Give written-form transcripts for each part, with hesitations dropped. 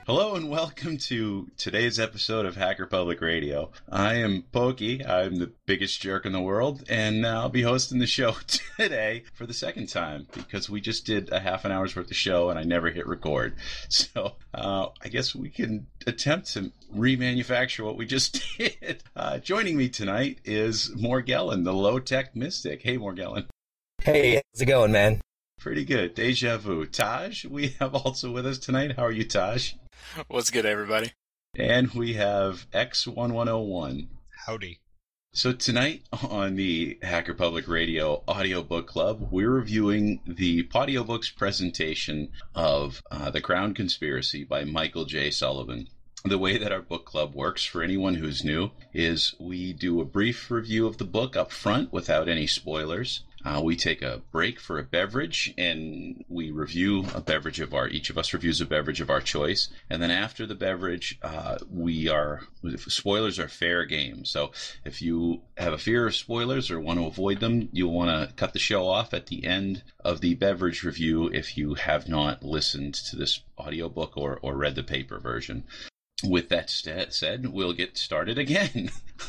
Hello and welcome to today's episode of Hacker Public Radio. I am Pokey. I'm the biggest jerk in the world, and I'll be hosting the show today for the second time because we just did a half an hour's worth of show and I never hit record. So I guess we can attempt to remanufacture what we just did. Joining me tonight is Morgellon, the low-tech mystic. Hey, Morgellon. Hey, how's it going, man? Pretty good. Deja vu. Taj, we have also with us tonight. How are you, Taj? What's good, everybody? And we have X1101. Howdy. So tonight on the Hacker Public Radio Audiobook Club, we're reviewing the Podiobooks presentation of The Crown Conspiracy by Michael J. Sullivan. The way that our book club works for anyone who's new is we do a brief review of the book up front without any spoilers. We take a break for a beverage, and we review a beverage each of us reviews a beverage of our choice. And then after the beverage, spoilers are fair game. So if you have a fear of spoilers or want to avoid them, you'll want to cut the show off at the end of the beverage review if you have not listened to this audiobook or read the paper version. With that said, we'll get started again.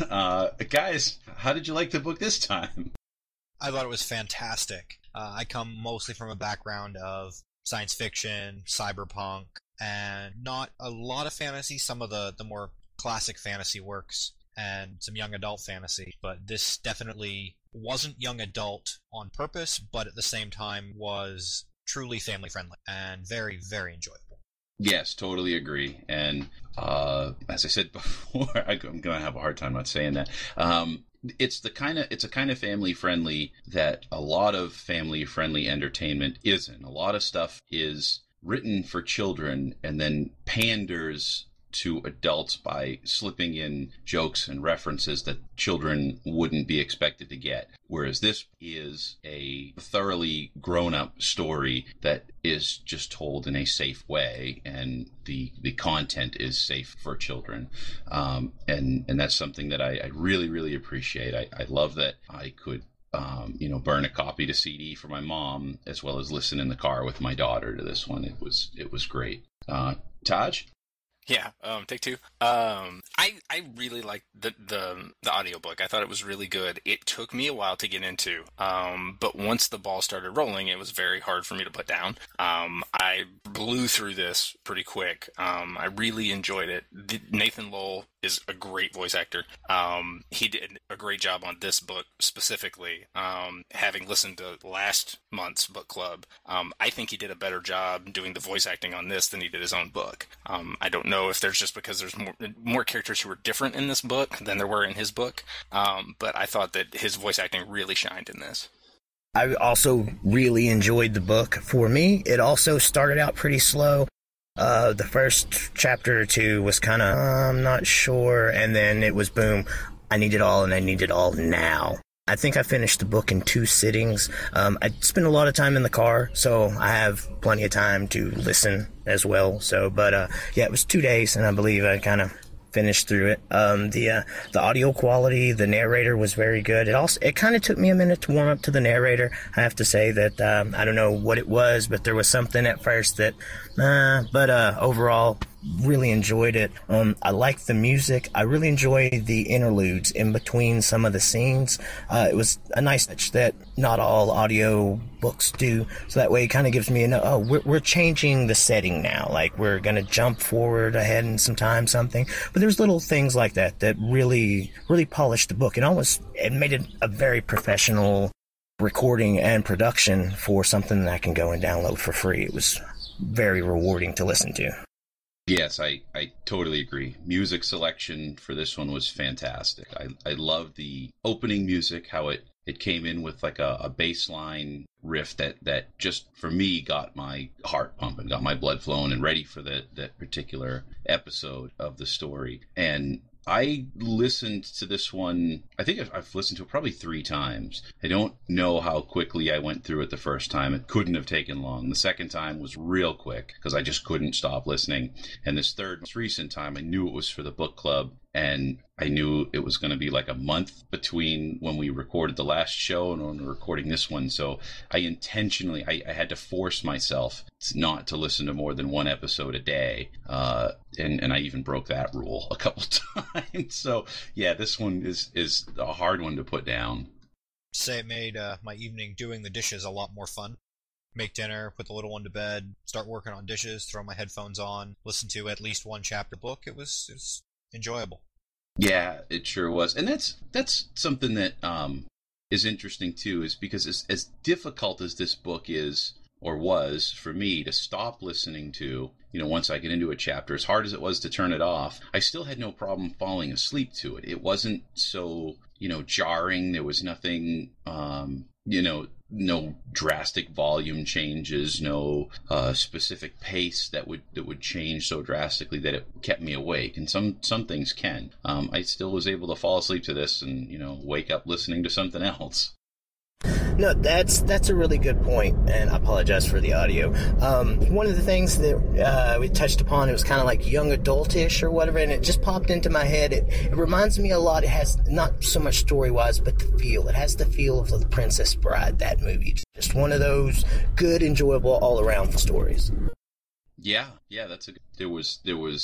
Guys, how did you like the book this time? I thought it was fantastic. I come mostly from a background of science fiction, cyberpunk, and not a lot of fantasy, some of the more classic fantasy works, and some young adult fantasy. But this definitely wasn't young adult on purpose, but at the same time was truly family friendly and very, very enjoyable. Yes, totally agree. And as I said before, I'm going to have a hard time not saying that. It's a kind of family friendly that a lot of family friendly entertainment isn't. A lot of stuff is written for children and then panders to adults by slipping in jokes and references that children wouldn't be expected to get. Whereas this is a thoroughly grown-up story that is just told in a safe way, and the content is safe for children. And that's something that I really, really appreciate. I love that I could burn a copy to CD for my mom as well as listen in the car with my daughter to this one. It was great. Taj? Yeah, take two. I really liked the audiobook. I thought it was really good. It took me a while to get into, but once the ball started rolling, it was very hard for me to put down. I blew through this pretty quick. I really enjoyed it. Nathan Lowell is a great voice actor. He did a great job on this book specifically. Having listened to last month's book club, I think he did a better job doing the voice acting on this than he did his own book. I don't know if there's just because there's more characters who are different in this book than there were in his book, but I thought that his voice acting really shined in this. I also really enjoyed the book. For me, it also started out pretty slow. The first chapter or two was kind of, I'm not sure, and then it was boom, I need it all, and I need it all now. I think I finished the book in 2 sittings. I spent a lot of time in the car, so I have plenty of time to listen as well. But it was 2 days, and I believe I kind of finished through it. The audio quality, the narrator was very good. It kind of took me a minute to warm up to the narrator. I have to say that I don't know what it was, but there was something at first that, overall, really enjoyed it. I like the music. I really enjoy the interludes in between some of the scenes. It was a nice touch that not all audio books do. So that way it kind of gives me we're changing the setting now. Like we're going to jump forward ahead in some time, something. But there's little things like that really, really polished the book. It made it a very professional recording and production for something that I can go and download for free. It was very rewarding to listen to. Yes, I totally agree. Music selection for this one was fantastic. I love the opening music, how it came in with like a bass line riff that just, for me, got my heart pumping, got my blood flowing and ready for that particular episode of the story. And I listened to this one, I think I've listened to it probably 3 times. I don't know how quickly I went through it the first time. It couldn't have taken long. The second time was real quick because I just couldn't stop listening. And this third, most recent time, I knew it was for the book club. and I knew it was going to be like a month between when we recorded the last show and when we're recording this one. So I intentionally, I had to force myself not to listen to more than one episode a day. And I even broke that rule a couple times. So yeah, this one is a hard one to put down. Say it made my evening doing the dishes a lot more fun. Make dinner, put the little one to bed, start working on dishes, throw my headphones on, listen to at least one chapter book. It was enjoyable. Yeah, it sure was. And that's something that is interesting too, is because as difficult as this book is or was for me to stop listening to, once I get into a chapter, as hard as it was to turn it off, I still had no problem falling asleep to it. It wasn't so, jarring. There was nothing, no drastic volume changes, no specific pace that would change so drastically that it kept me awake. And some things can. I still was able to fall asleep to this and wake up listening to something else. No, that's a really good point, and I apologize for the audio. One of the things that we touched upon, it was kind of like young adultish or whatever, and it just popped into my head. It reminds me a lot. It has not so much story-wise, but the feel. It has the feel of The Princess Bride, that movie. Just one of those good, enjoyable, all-around stories. Yeah, that's there was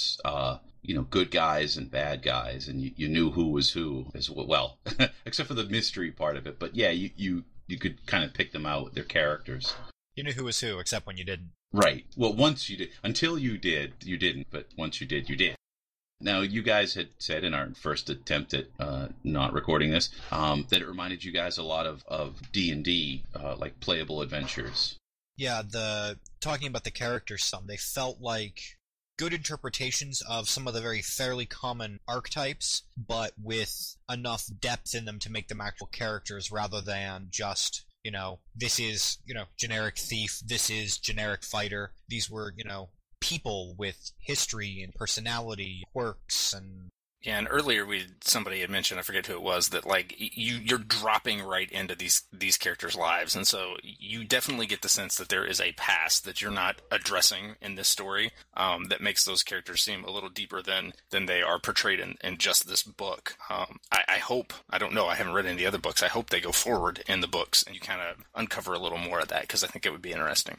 good guys and bad guys, and you knew who was who as well, except for the mystery part of it. But yeah, you could kind of pick them out, their characters. You knew who was who, except when you didn't. Right. Well, once you did. Until you did, you didn't. But once you did, you did. Now, you guys had said in our first attempt at not recording this that it reminded you guys a lot of D&D, like playable adventures. Yeah, talking about the characters they felt like good interpretations of some of the very fairly common archetypes, but with enough depth in them to make them actual characters rather than just, this is, generic thief, this is generic fighter. These were, people with history and personality, quirks, and... Yeah, and earlier somebody had mentioned, I forget who it was, that like you're dropping right into these characters' lives, and so you definitely get the sense that there is a past that you're not addressing in this story, that makes those characters seem a little deeper than they are portrayed in just this book. I hope, I don't know, I haven't read any of the other books, I hope they go forward in the books and you kind of uncover a little more of that, because I think it would be interesting.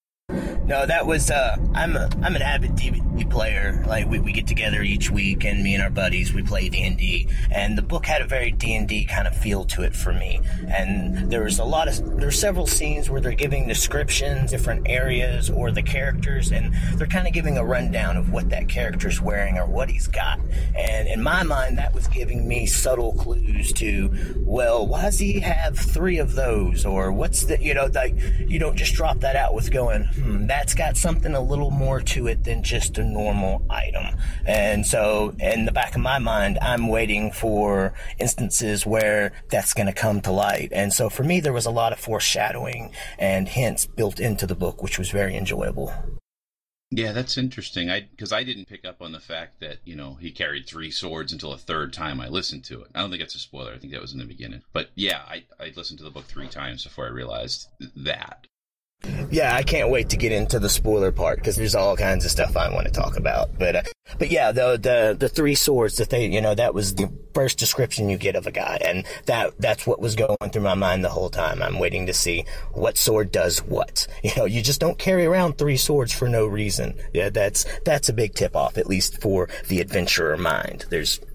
No, that was, I'm an avid D&D player. Like, we get together each week, and me and our buddies, we play D&D, and the book had a very D&D kind of feel to it for me. And there were several scenes where they're giving descriptions, different areas, or the characters, and they're kind of giving a rundown of what that character's wearing or what he's got. And in my mind, that was giving me subtle clues to, well, why does he have 3 of those? Or what's the, like, you don't just drop that out with going, that's got something a little more to it than just a normal item. And so, in the back of my mind, I'm waiting for instances where that's going to come to light. And so, for me, there was a lot of foreshadowing and hints built into the book, which was very enjoyable. Yeah, that's interesting. Because I didn't pick up on the fact that, he carried 3 swords until a third time I listened to it. I don't think that's a spoiler. I think that was in the beginning. But yeah, I listened to the book 3 times before I realized that. Yeah, I can't wait to get into the spoiler part, because there's all kinds of stuff I want to talk about. But yeah, the 3 swords that they, that was the first description you get of a guy, and that's what was going through my mind the whole time. I'm waiting to see what sword does what. You just don't carry around 3 swords for no reason. Yeah, that's a big tip off, at least for the adventurer mind.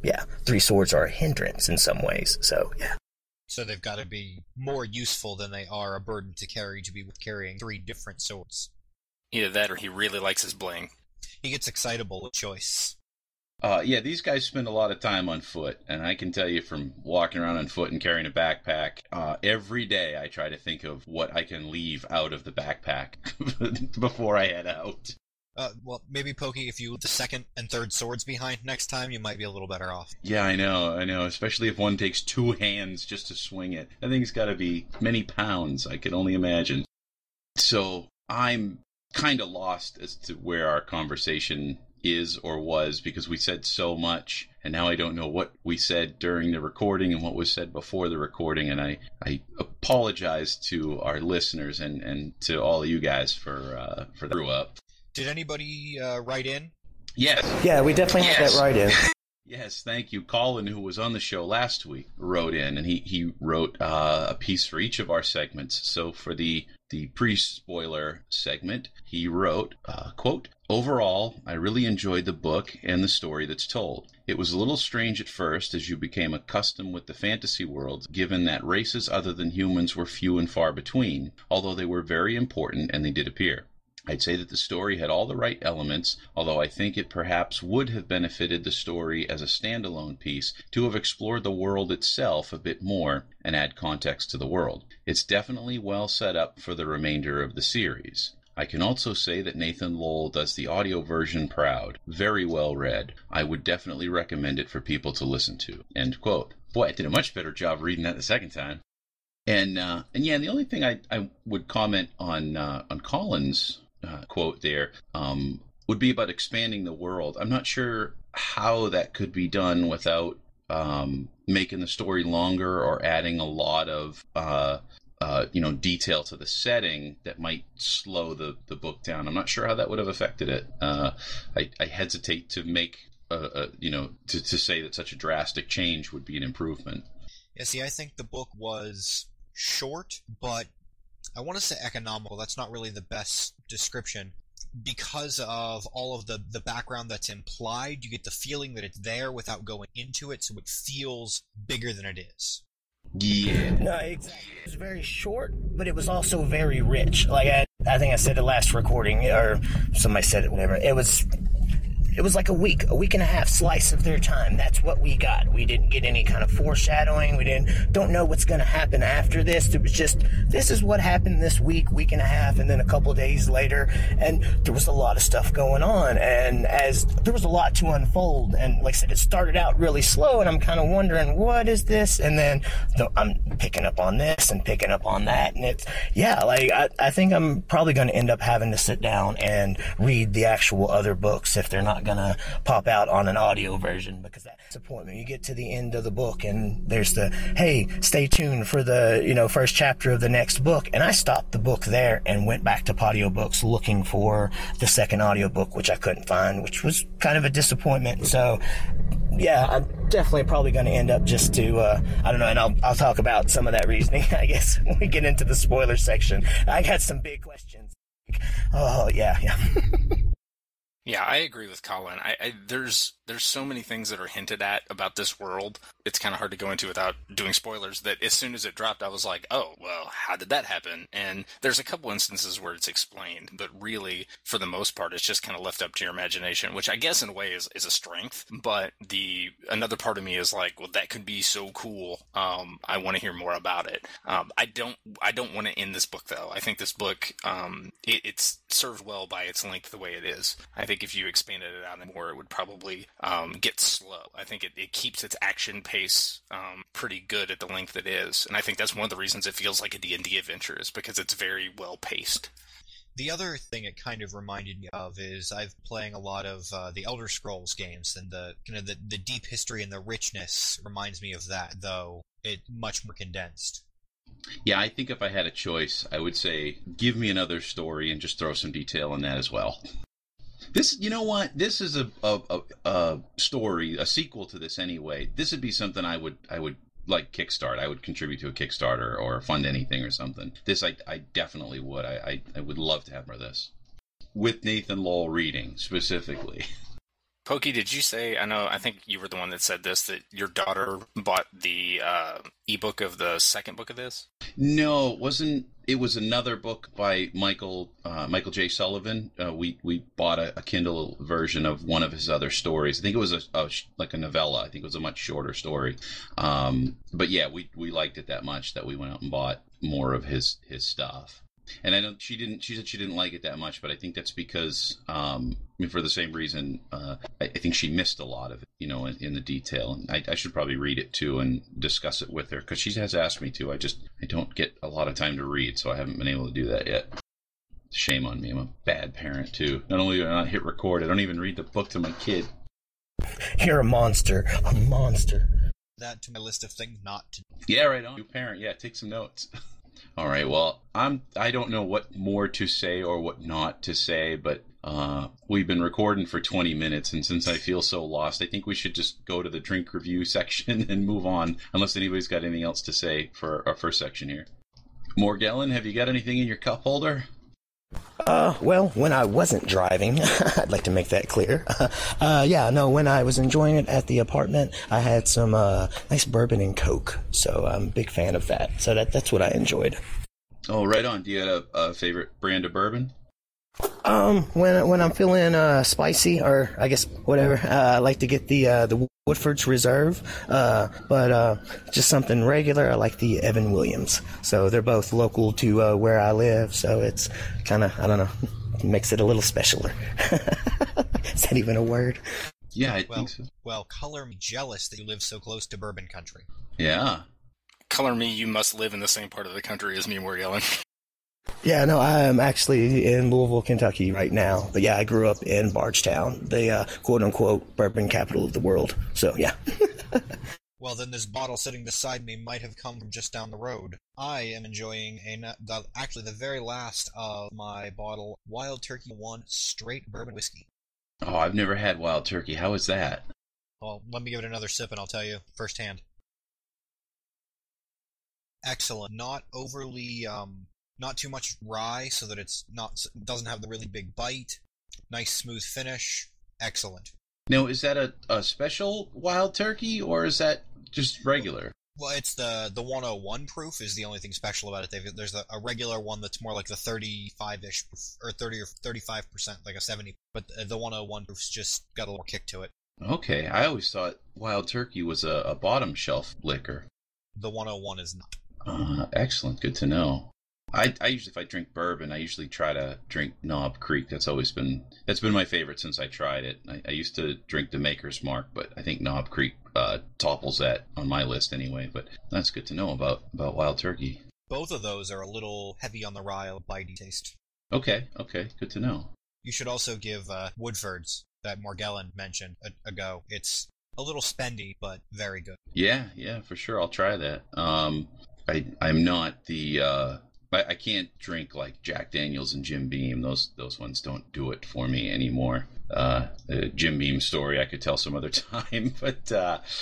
3 swords are a hindrance in some ways. So yeah. So they've got to be more useful than they are a burden to carry to be carrying 3 different swords. Either that or he really likes his bling. He gets excitable with choice. Yeah, these guys spend a lot of time on foot, and I can tell you from walking around on foot and carrying a backpack, every day I try to think of what I can leave out of the backpack before I head out. Well, maybe, Pokey, if you leave the 2nd and 3rd swords behind next time, you might be a little better off. Yeah, I know, especially if one takes 2 hands just to swing it. That thing's got to be many pounds, I can only imagine. So, I'm kind of lost as to where our conversation is or was, because we said so much, and now I don't know what we said during the recording and what was said before the recording, and I apologize to our listeners and to all of you guys for the screw up. Did anybody write in? Yes. Yeah, we definitely had that write in. Yes, thank you. Colin, who was on the show last week, wrote in, and he wrote a piece for each of our segments. So for the pre-spoiler segment, he wrote, quote, "Overall, I really enjoyed the book and the story that's told. It was a little strange at first as you became accustomed with the fantasy world, given that races other than humans were few and far between, although they were very important and they did appear. I'd say that the story had all the right elements, although I think it perhaps would have benefited the story as a standalone piece to have explored the world itself a bit more and add context to the world. It's definitely well set up for the remainder of the series. I can also say that Nathan Lowell does the audio version proud. Very well read. I would definitely recommend it for people to listen to." End quote. Boy, I did a much better job reading that the second time. And the only thing I would comment on Colin's quote there would be about expanding the world. I'm not sure how that could be done without making the story longer or adding a lot of detail to the setting that might slow the book down. I'm not sure how that would have affected it. I hesitate to make to say that such a drastic change would be an improvement. Yeah, see, I think the book was short, but I want to say economical. That's not really the best description. Because of all of the background that's implied, you get the feeling that it's there without going into it, so it feels bigger than it is. Yeah. No, exactly. It was very short, but it was also very rich. Like I think I said it last recording, or somebody said it, whatever. It was like a week and a half slice of their time. That's what we got. We didn't get any kind of foreshadowing. We don't know what's going to happen after this. It was just, this is what happened this week and a half, and then a couple of days later. And there was a lot of stuff going on. And as there was a lot to unfold, and like I said, it started out really slow, and I'm kind of wondering, what is this? And then I'm picking up on this and picking up on that. And it's, yeah, like I think I'm probably going to end up having to sit down and read the actual other books if they're not going to pop out on an audio version, because that's disappointment. You get to the end of the book and there's the, hey, stay tuned for the first chapter of the next book, and I stopped the book there and went back to Audiobooks looking for the second audiobook, which I couldn't find, which was kind of a disappointment. So yeah, I'm definitely probably going to end up just to I don't know, and I'll talk about some of that reasoning, I guess, when we get into the spoiler section. I got some big questions. Oh yeah. Yeah, I agree with Colin. There's so many things that are hinted at about this world. It's kind of hard to go into without doing spoilers, that as soon as it dropped, I was like, oh, well, how did that happen? And there's a couple instances where it's explained, but really, for the most part, it's just kind of left up to your imagination, which I guess in a way is a strength. But another part of me is like, well, that could be so cool. I want to hear more about it. I don't want to end this book, though. I think this book, it's served well by its length the way it is. I think if you expanded it out more, it would probably get slow. I think it keeps its action pace pretty good at the length it is, and I think that's one of the reasons it feels like a D&D adventure, is because it's very well paced. The other thing it kind of reminded me of is I've been playing a lot of the Elder Scrolls games, and the deep history and the richness reminds me of that, though it much more condensed. Yeah, I think if I had a choice, I would say give me another story and just throw some detail in that as well. This, you know what? This is a story, a sequel to this anyway. This would be something I would like kickstart. I would contribute to a Kickstarter or fund anything or something. This I definitely would. I would love to have more of this. With Nathan Lowell reading specifically. Pokey, did you say, I think you were the one that said this, that your daughter bought the ebook of the second book of this? No, it wasn't. It was another book by Michael J. Sullivan. We bought a Kindle version of one of his other stories. I think it was like a novella. I think it was a much shorter story. But yeah, we liked it that much that we went out and bought more of his stuff. And I know she said she didn't like it that much, but I think that's because, for the same reason, I think she missed a lot of it, in the detail. And I should probably read it too and discuss it with her, because she has asked me to. I don't get a lot of time to read, so I haven't been able to do that yet. Shame on me. I'm a bad parent too. Not only do I not hit record, I don't even read the book to my kid. You're a monster. A monster. That to my list of things not to do. Yeah, right on. New parent. Yeah, take some notes. All right. Well, I don't know what more to say or what not to say, but we've been recording for 20 minutes, and since I feel so lost, I think we should just go to the drink review section and move on, unless anybody's got anything else to say for our first section here. Morgellon, have you got anything in your cup holder? Well, when I wasn't driving, I'd like to make that clear. When I was enjoying it at the apartment, I had some nice bourbon and Coke, so I'm a big fan of that. So that's what I enjoyed. Oh, right on. Do you have a favorite brand of bourbon? When I'm feeling spicy, or I guess whatever, I like to get the Woodford's Reserve, but just something regular. I like the Evan Williams. So they're both local to where I live, so it's kind of, I don't know, makes it a little specialer. Is that even a word? Yeah, I think so. Well, color me jealous that you live so close to bourbon country. Yeah. Color me, you must live in the same part of the country as me, Morgellon. Yeah, no, I'm actually in Louisville, Kentucky right now. But yeah, I grew up in Bardstown, the quote-unquote bourbon capital of the world. So, yeah. Well, then this bottle sitting beside me might have come from just down the road. I am enjoying the very last of my bottle, Wild Turkey 1 straight bourbon whiskey. Oh, I've never had Wild Turkey. How is that? Well, let me give it another sip and I'll tell you firsthand. Excellent. Not overly... not too much rye, so that doesn't have the really big bite. Nice smooth finish. Excellent. Now, is that a special Wild Turkey, or is that just regular? Well, it's the 101 proof is the only thing special about it. There's a regular one that's more like the 35-ish, or 30 or 35%, like a 70. But the 101 proof's just got a little kick to it. Okay, I always thought Wild Turkey was a bottom shelf liquor. The 101 is not. Excellent, good to know. I usually, if I drink bourbon, I usually try to drink Knob Creek. That's been my favorite since I tried it. I used to drink the Maker's Mark, but I think Knob Creek topples that on my list anyway. But that's good to know about Wild Turkey. Both of those are a little heavy on the rye, a bitey taste. Okay, good to know. You should also give Woodford's that Morgellon mentioned a go. It's a little spendy, but very good. Yeah, for sure. I'll try that. I'm not the... I can't drink like Jack Daniels and Jim Beam. Those ones don't do it for me anymore. The Jim Beam story I could tell some other time, but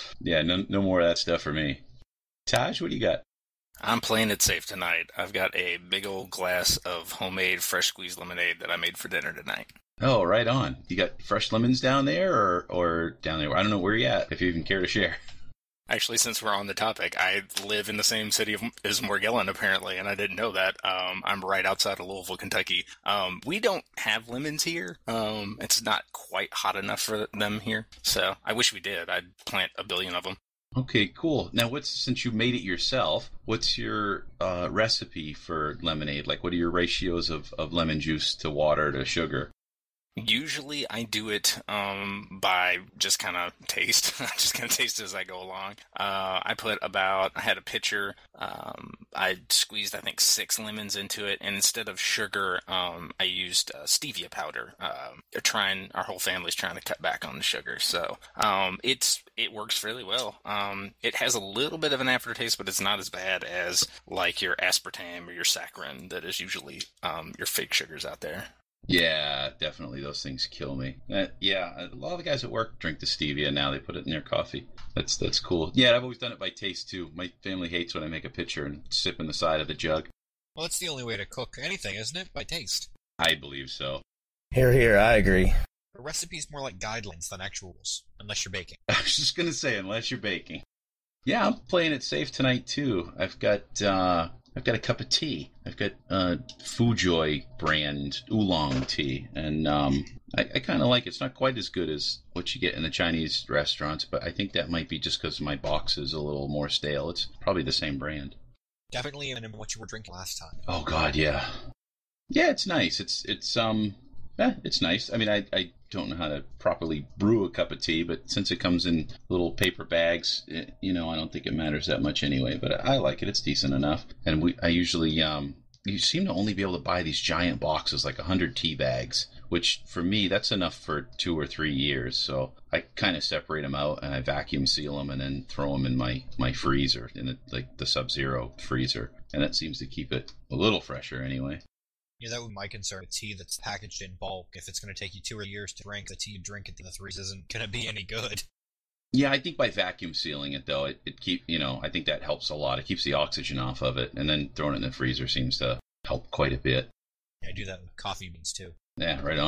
no more of that stuff for me. Taj, what do you got? I'm playing it safe tonight. I've got a big old glass of homemade fresh squeezed lemonade that I made for dinner tonight. Oh, right on. You got fresh lemons down there or down there? I don't know where you're at, if you even care to share. Actually, since we're on the topic, I live in the same city as Morgellon, apparently, and I didn't know that. I'm right outside of Louisville, Kentucky. We don't have lemons here. It's not quite hot enough for them here, so I wish we did. I'd plant a billion of them. Okay, cool. Now, since you made it yourself, what's your recipe for lemonade? Like, what are your ratios of lemon juice to water to sugar? Usually I do it by just kind of taste. I just kind of taste as I go along. I had a pitcher. I squeezed, I think, 6 lemons into it. And instead of sugar, I used stevia powder. Our whole family's trying to cut back on the sugar. So it works fairly well. It has a little bit of an aftertaste, but it's not as bad as like your aspartame or your saccharin that is usually your fake sugars out there. Yeah, definitely. Those things kill me. A lot of the guys at work drink the stevia now. They put it in their coffee. That's cool. Yeah, I've always done it by taste, too. My family hates when I make a pitcher and sip in the side of the jug. Well, that's the only way to cook anything, isn't it? By taste. I believe so. Here, I agree. A recipe's more like guidelines than actual rules, unless you're baking. I was just going to say, unless you're baking. Yeah, I'm playing it safe tonight, too. I've got a cup of tea. I've got Fujoy brand oolong tea, and I kind of like it. It's not quite as good as what you get in the Chinese restaurants, but I think that might be just because my box is a little more stale. It's probably the same brand. Definitely in what you were drinking last time. Oh God, yeah. Yeah, it's nice. It's nice. I mean, I don't know how to properly brew a cup of tea, but since it comes in little paper bags, I don't think it matters that much anyway. But I like it. It's decent enough. And I usually you seem to only be able to buy these giant boxes, like 100 tea bags, which for me, that's enough for 2 or 3 years. So I kind of separate them out and I vacuum seal them and then throw them in my freezer, in the Sub-Zero freezer. And that seems to keep it a little fresher anyway. Yeah, that would be my concern. A tea that's packaged in bulk, if it's going to take you 2 or 3 years to drink, the tea you drink at the freeze isn't going to be any good. Yeah, I think by vacuum sealing it, though, it I think that helps a lot. It keeps the oxygen off of it, and then throwing it in the freezer seems to help quite a bit. Yeah, I do that with coffee beans, too. Yeah, right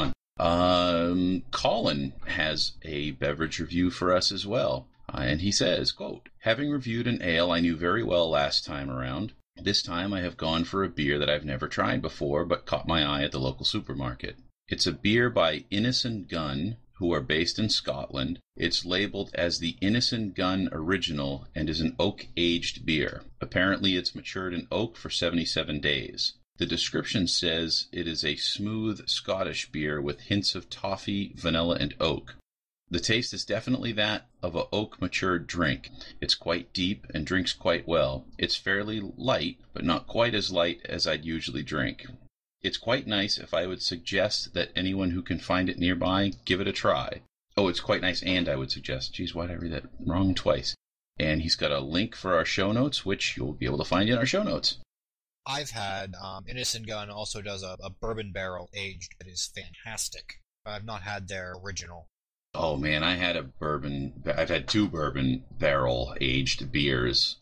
on. Colin has a beverage review for us as well. And he says, quote, "Having reviewed an ale I knew very well last time around, this time I have gone for a beer that I've never tried before, but caught my eye at the local supermarket. It's a beer by Innocent Gun, who are based in Scotland. It's labeled as the Innocent Gun Original and is an oak-aged beer. Apparently it's matured in oak for 77 days. The description says it is a smooth Scottish beer with hints of toffee, vanilla, and oak. The taste is definitely that of a oak-matured drink. It's quite deep and drinks quite well. It's fairly light, but not quite as light as I'd usually drink. It's quite nice. If I would suggest that anyone who can find it nearby, give it a try. Oh, it's quite nice, and I would suggest. Geez, why did I read that wrong twice? And he's got a link for our show notes, which you'll be able to find in our show notes. I've had, Innocent Gun also does a bourbon barrel aged that is fantastic. I've not had their original. Oh man, I've had 2 bourbon barrel aged beers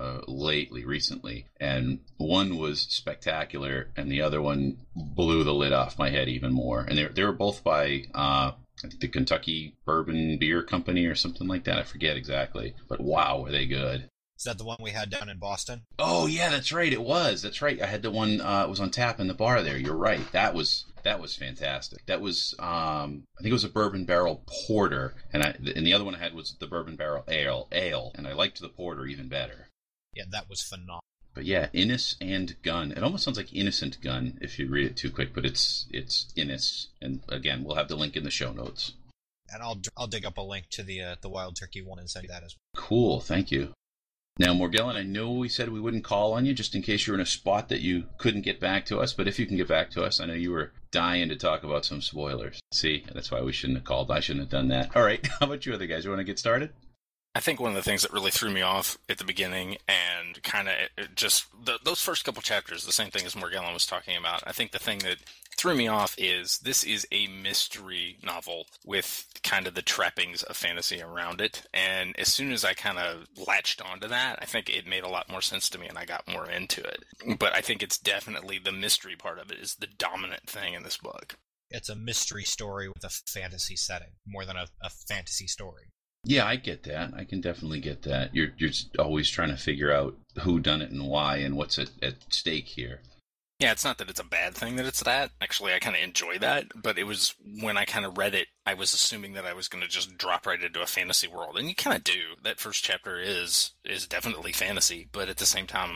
recently, and one was spectacular, and the other one blew the lid off my head even more. And they were both by I think the Kentucky Bourbon Beer Company or something like that. I forget exactly, but wow, were they good. Is that the one we had down in Boston? Oh yeah, that's right. It was. That's right. I had the one. It was on tap in the bar there. You're right. That was fantastic. That was I think it was a bourbon barrel porter, and the other one I had was the bourbon barrel ale, and I liked the porter even better. Yeah, that was phenomenal. But yeah, Innis and Gun. It almost sounds like Innocent Gun if you read it too quick, but it's Innis. And again, we'll have the link in the show notes. And I'll dig up a link to the Wild Turkey one and send you that as well. Cool, thank you. Now, Morgellon, I know we said we wouldn't call on you just in case you're in a spot that you couldn't get back to us, but if you can get back to us, I know you were dying to talk about some spoilers. See, that's why we shouldn't have called. I shouldn't have done that. All right, how about you other guys? You want to get started? I think one of the things that really threw me off at the beginning and kind of just those first couple chapters, the same thing as Morgellon was talking about, I think the thing that threw me off is this is a mystery novel with kind of the trappings of fantasy around it. And as soon as I kind of latched onto that, I think it made a lot more sense to me and I got more into it. But I think it's definitely the mystery part of it is the dominant thing in this book. It's a mystery story with a fantasy setting more than a fantasy story. Yeah, I get that. I can definitely get that. You're always trying to figure out who done it and why and what's at stake here. Yeah, it's not that it's a bad thing that it's that. Actually, I kind of enjoy that. But it was when I kind of read it, I was assuming that I was going to just drop right into a fantasy world. And you kind of do. That first chapter is definitely fantasy. But at the same time,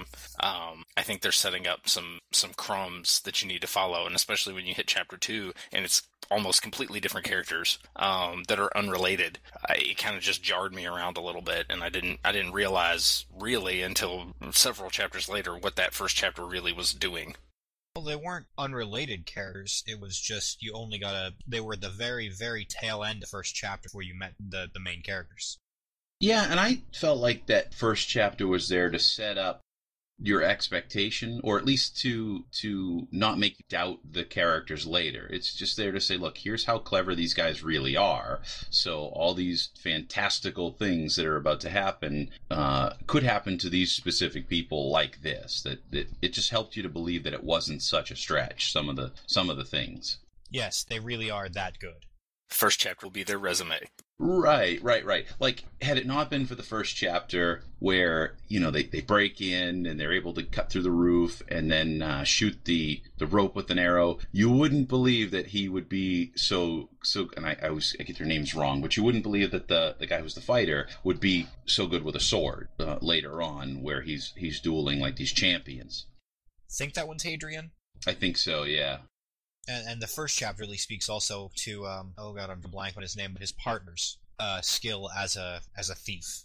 I think they're setting up some crumbs that you need to follow. And especially when you hit chapter 2 and it's almost completely different characters that are unrelated. It kind of just jarred me around a little bit. And I didn't realize really until several chapters later what that first chapter really was doing. Well, they weren't unrelated characters. It was just they were the very, very tail end of the first chapter before you met the main characters. Yeah, and I felt like that first chapter was there to set up your expectation, or at least to not make you doubt the characters later. It's just there to say, look, here's how clever these guys really are. So all these fantastical things that are about to happen could happen to these specific people like this. That it just helped you to believe that it wasn't such a stretch. Some of the things. Yes, they really are that good. First chapter will be their resume. Right. Like, had it not been for the first chapter where, they break in and they're able to cut through the roof and then shoot the rope with an arrow, you wouldn't believe that he would be so and I get their names wrong, but you wouldn't believe that the guy who's the fighter would be so good with a sword later on, where he's dueling like these champions. Think that one's Hadrian? I think so, yeah. And the first chapter really speaks also to I'm blank on his name, but his partner's skill as a thief.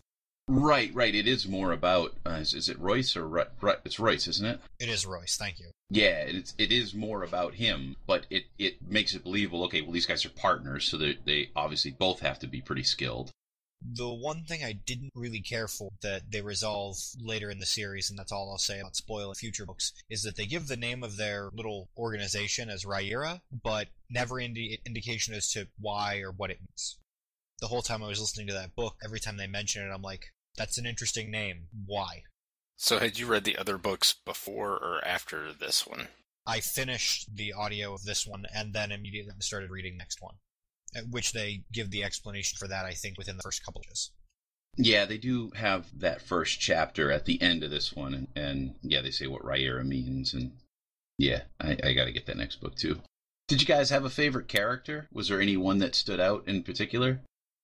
Right. It is more about, is it Royce or it's Royce, isn't it? It is Royce, thank you. Yeah, it is more about him, but it makes it believable, okay, well, these guys are partners, so they obviously both have to be pretty skilled. The one thing I didn't really care for that they resolve later in the series, and that's all I'll say about spoiling future books, is that they give the name of their little organization as Rhaenyra, but never indication as to why or what it means. The whole time I was listening to that book, every time they mention it, I'm like, that's an interesting name. Why? So had you read the other books before or after this one? I finished the audio of this one and then immediately started reading the next one, at which they give the explanation for that, I think, within the first couple of pages. Yeah, they do have that first chapter at the end of this one, and yeah, they say what Rhaenyra means, and yeah, I gotta get that next book too. Did you guys have a favorite character? Was there any one that stood out in particular?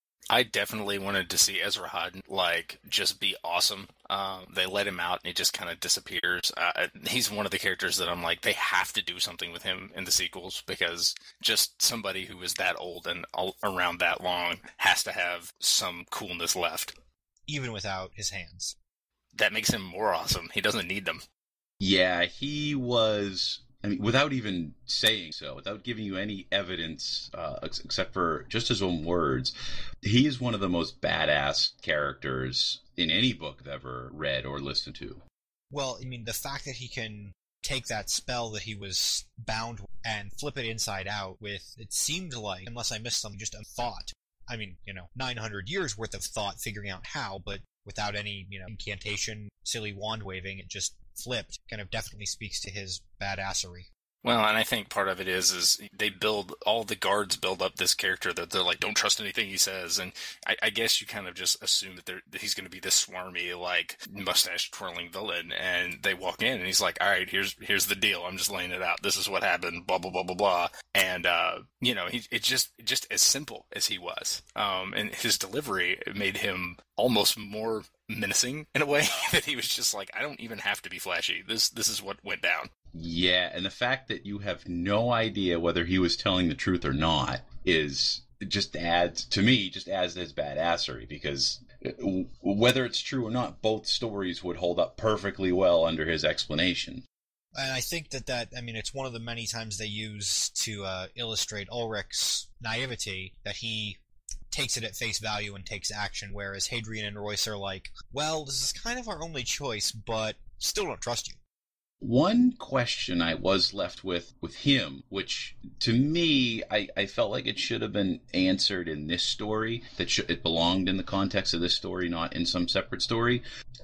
I definitely wanted to see Ezrahad, just be awesome. They let him out, and he just kind of disappears. He's one of the characters that I'm like, they have to do something with him in the sequels, because just somebody who is that old and around that long has to have some coolness left. Even without his hands. That makes him more awesome. He doesn't need them. Yeah, he was... I mean, without even saying so, without giving you any evidence, except for just his own words, he is one of the most badass characters in any book I've ever read or listened to. Well, I mean, the fact that he can take that spell that he was bound with and flip it inside out with, it seemed like, unless I missed something, just a thought. I mean, 900 years worth of thought figuring out how, but without any, incantation, silly wand waving, it just flipped. Kind of definitely speaks to his badassery. Well, and I think part of it is all the guards build up this character that they're like, don't trust anything he says, and I guess you kind of just assume that he's going to be this swarmy, mustache twirling villain, and they walk in and he's like, all right, here's the deal, I'm just laying it out, this is what happened, blah blah blah blah blah, and it's just as simple as he was, and his delivery made him almost more menacing in a way that he was just like, I don't even have to be flashy, this is what went down. Yeah, and the fact that you have no idea whether he was telling the truth or not just adds to his badassery, because whether it's true or not, both stories would hold up perfectly well under his explanation. And I think it's one of the many times they use to illustrate Ulrich's naivety, that he takes it at face value and takes action, whereas Hadrian and Royce are like, well, this is kind of our only choice, but still don't trust you. One question I was left with him, which to me, I felt like it should have been answered in this story, it belonged in the context of this story, not in some separate story,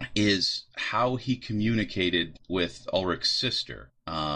is how he communicated with Ulrich's sister.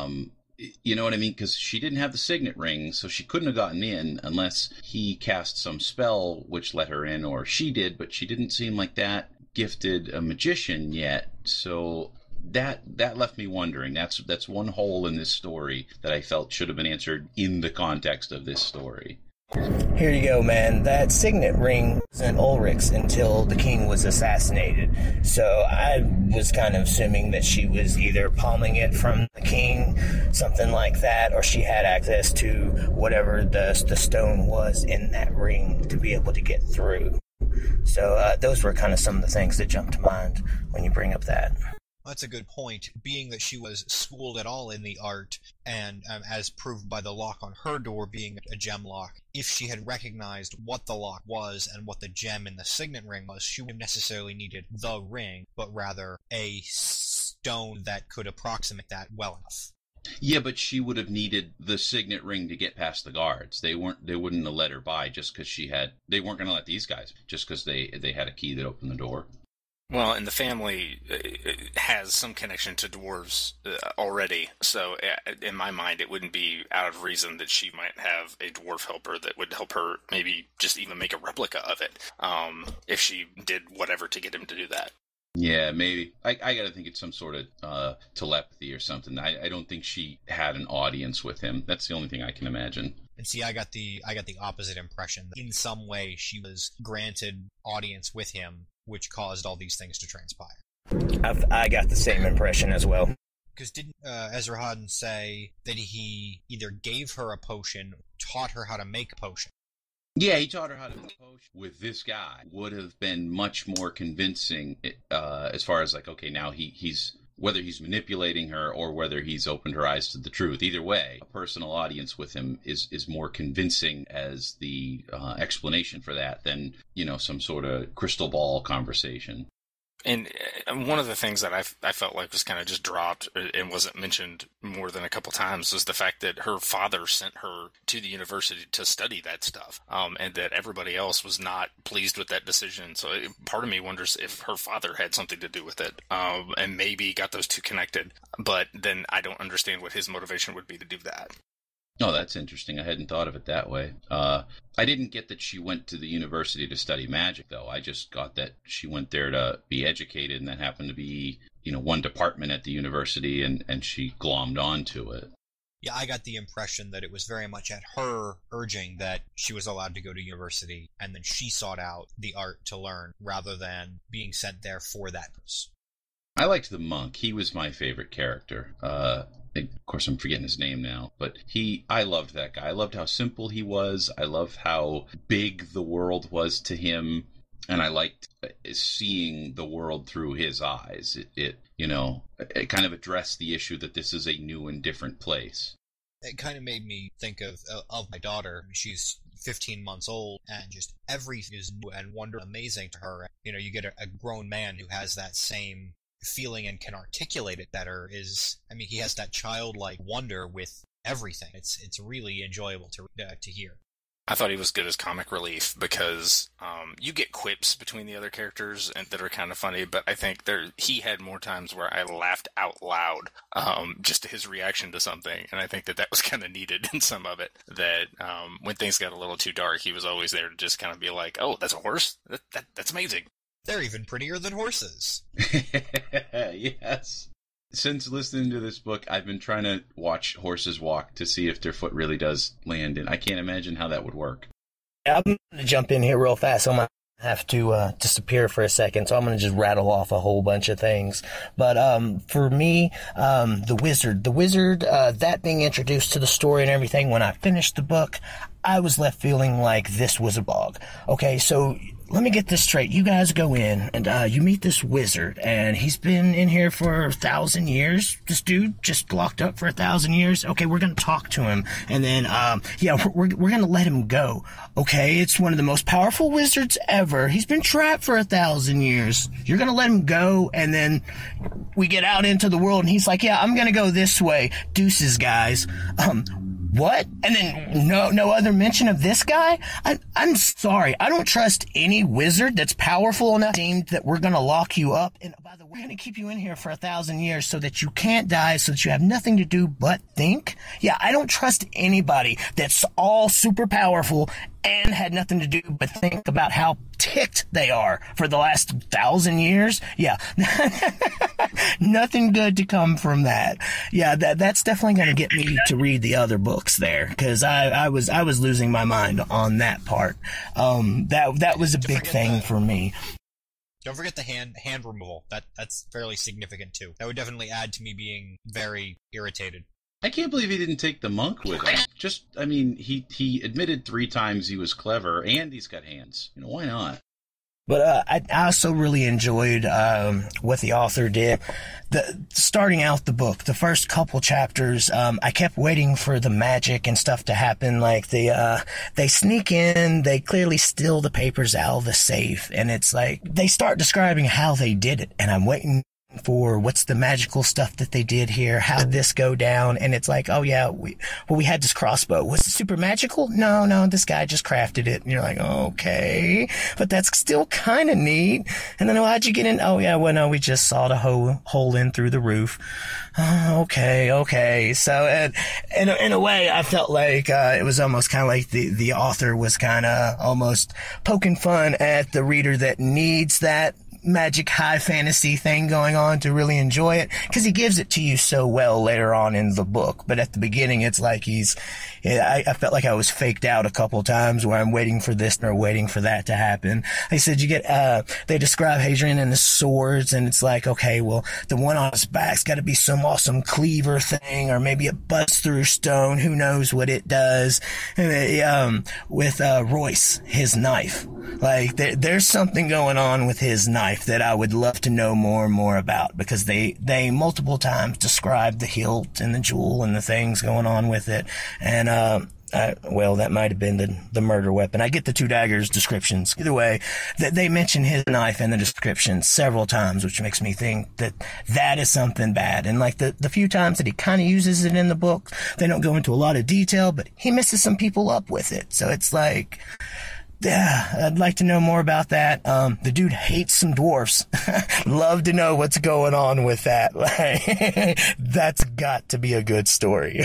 You know what I mean? Because she didn't have the signet ring, so she couldn't have gotten in unless he cast some spell which let her in, or she did, but she didn't seem like that gifted a magician yet, so... That left me wondering. That's one hole in this story that I felt should have been answered in the context of this story. Here you go, man. That signet ring wasn't Ulrich's until the king was assassinated. So I was kind of assuming that she was either palming it from the king, something like that, or she had access to whatever the stone was in that ring to be able to get through. So those were kind of some of the things that jumped to mind when you bring up that. That's a good point, being that she was schooled at all in the art, and as proved by the lock on her door being a gem lock, if she had recognized what the lock was and what the gem in the signet ring was, she wouldn't necessarily needed the ring, but rather a stone that could approximate that well enough. Yeah, but she would have needed the signet ring to get past the guards. They wouldn't have let her by just because they weren't going to let these guys just because they had a key that opened the door. Well, and the family has some connection to dwarves already, so in my mind it wouldn't be out of reason that she might have a dwarf helper that would help her maybe just even make a replica of it, if she did whatever to get him to do that. Yeah, maybe. I gotta think it's some sort of telepathy or something. I don't think she had an audience with him. That's the only thing I can imagine. And see, I got the opposite impression. In some way, she was granted audience with him, which caused all these things to transpire. I got the same impression as well. Because didn't Ezrahad say that he either gave her a potion, or taught her how to make a potion? Yeah, he taught her how to make a potion with this guy. Would have been much more convincing as far as like, okay, now he's whether he's manipulating her or whether he's opened her eyes to the truth. Either way, a personal audience with him is more convincing as the explanation for that than, some sort of crystal ball conversation. And one of the things that I felt like was kind of just dropped and wasn't mentioned more than a couple times was the fact that her father sent her to the university to study that stuff, and that everybody else was not pleased with that decision. So part of me wonders if her father had something to do with it, and maybe got those two connected. But then I don't understand what his motivation would be to do that. Oh, that's interesting. I hadn't thought of it that way. I didn't get that she went to the university to study magic, though. I just got that she went there to be educated, and that happened to be, one department at the university, and she glommed onto it. Yeah, I got the impression that it was very much at her urging that she was allowed to go to university, and then she sought out the art to learn, rather than being sent there for that purpose. I liked the monk. He was my favorite character. Of course, I'm forgetting his name now, but I loved that guy. I loved how simple he was. I loved how big the world was to him, and I liked seeing the world through his eyes. It kind of addressed the issue that this is a new and different place. It kind of made me think of my daughter. She's 15 months old, and just everything is new and wonderful, amazing to her. You get a grown man who has that same feeling and can articulate it better. He has that childlike wonder with everything. It's really enjoyable to hear. I thought he was good as comic relief because you get quips between the other characters that are kind of funny, but I think he had more times where I laughed out loud just his reaction to something, and I think that was kind of needed in some of it, that when things got a little too dark, he was always there to just kind of be like, oh, that's a horse? That's amazing. They're even prettier than horses. Yes. Since listening to this book, I've been trying to watch horses walk to see if their foot really does land, and I can't imagine how that would work. I'm going to jump in here real fast. I'm going to have to disappear for a second, so I'm going to just rattle off a whole bunch of things. But for me, the wizard, that being introduced to the story and everything, when I finished the book, I was left feeling like this was a bog. Okay, so let me get this straight. You guys go in, and you meet this wizard, and he's been in here for 1,000 years. This dude just locked up for 1,000 years. Okay, we're gonna talk to him, and then, we're gonna let him go. Okay, it's one of the most powerful wizards ever. He's been trapped for 1,000 years. You're gonna let him go, and then we get out into the world, and he's like, yeah, I'm gonna go this way. Deuces, guys. What? And then no other mention of this guy? I'm sorry. I don't trust any wizard that's powerful enough that we're going to lock you up. And by the way, we're going to keep you in here for 1,000 years so that you can't die, so that you have nothing to do but think. Yeah, I don't trust anybody that's all super powerful and had nothing to do but think about how ticked they are for the last 1,000 years. Yeah. Nothing good to come from that. Yeah, that's definitely going to get me to read the other books there, because I was losing my mind on that part. That was a big thing for me. Don't forget the hand removal. That's fairly significant too. That would definitely add to me being very irritated. I can't believe he didn't take the monk with him. He admitted 3 times he was clever, and he's got hands. Why not? But I also really enjoyed what the author did. Starting out the book, the first couple chapters, I kept waiting for the magic and stuff to happen. Like they sneak in, they clearly steal the papers out of the safe, and it's like they start describing how they did it, and I'm waiting for what's the magical stuff that they did here, how did this go down, and it's like, oh yeah, we had this crossbow. Was it super magical? No, this guy just crafted it. And you're like, okay, but that's still kind of neat. And then, how'd you get in? Oh yeah, well no, we just sawed a hole in through the roof. Okay. So in a way, I felt like it was almost kind of like the author was kind of almost poking fun at the reader that needs that magic high fantasy thing going on to really enjoy it, because he gives it to you so well later on in the book. But at the beginning, it's like I felt like I was faked out a couple times where I'm waiting for this or waiting for that to happen. They said they describe Hadrian and his swords, and it's like, okay, well, the one on his back's got to be some awesome cleaver thing, or maybe it busts through stone. Who knows what it does? With Royce, his knife. Like, there's something going on with his knife that I would love to know more and more about, because they multiple times describe the hilt and the jewel and the things going on with it. And, well, that might have been the murder weapon. I get the two daggers descriptions. Either way, they mention his knife in the description several times, which makes me think that is something bad. And like the few times that he kind of uses it in the book, they don't go into a lot of detail, but he messes some people up with it. So it's like, yeah, I'd like to know more about that. The dude hates some dwarfs. Love to know what's going on with that. Like, that's got to be a good story.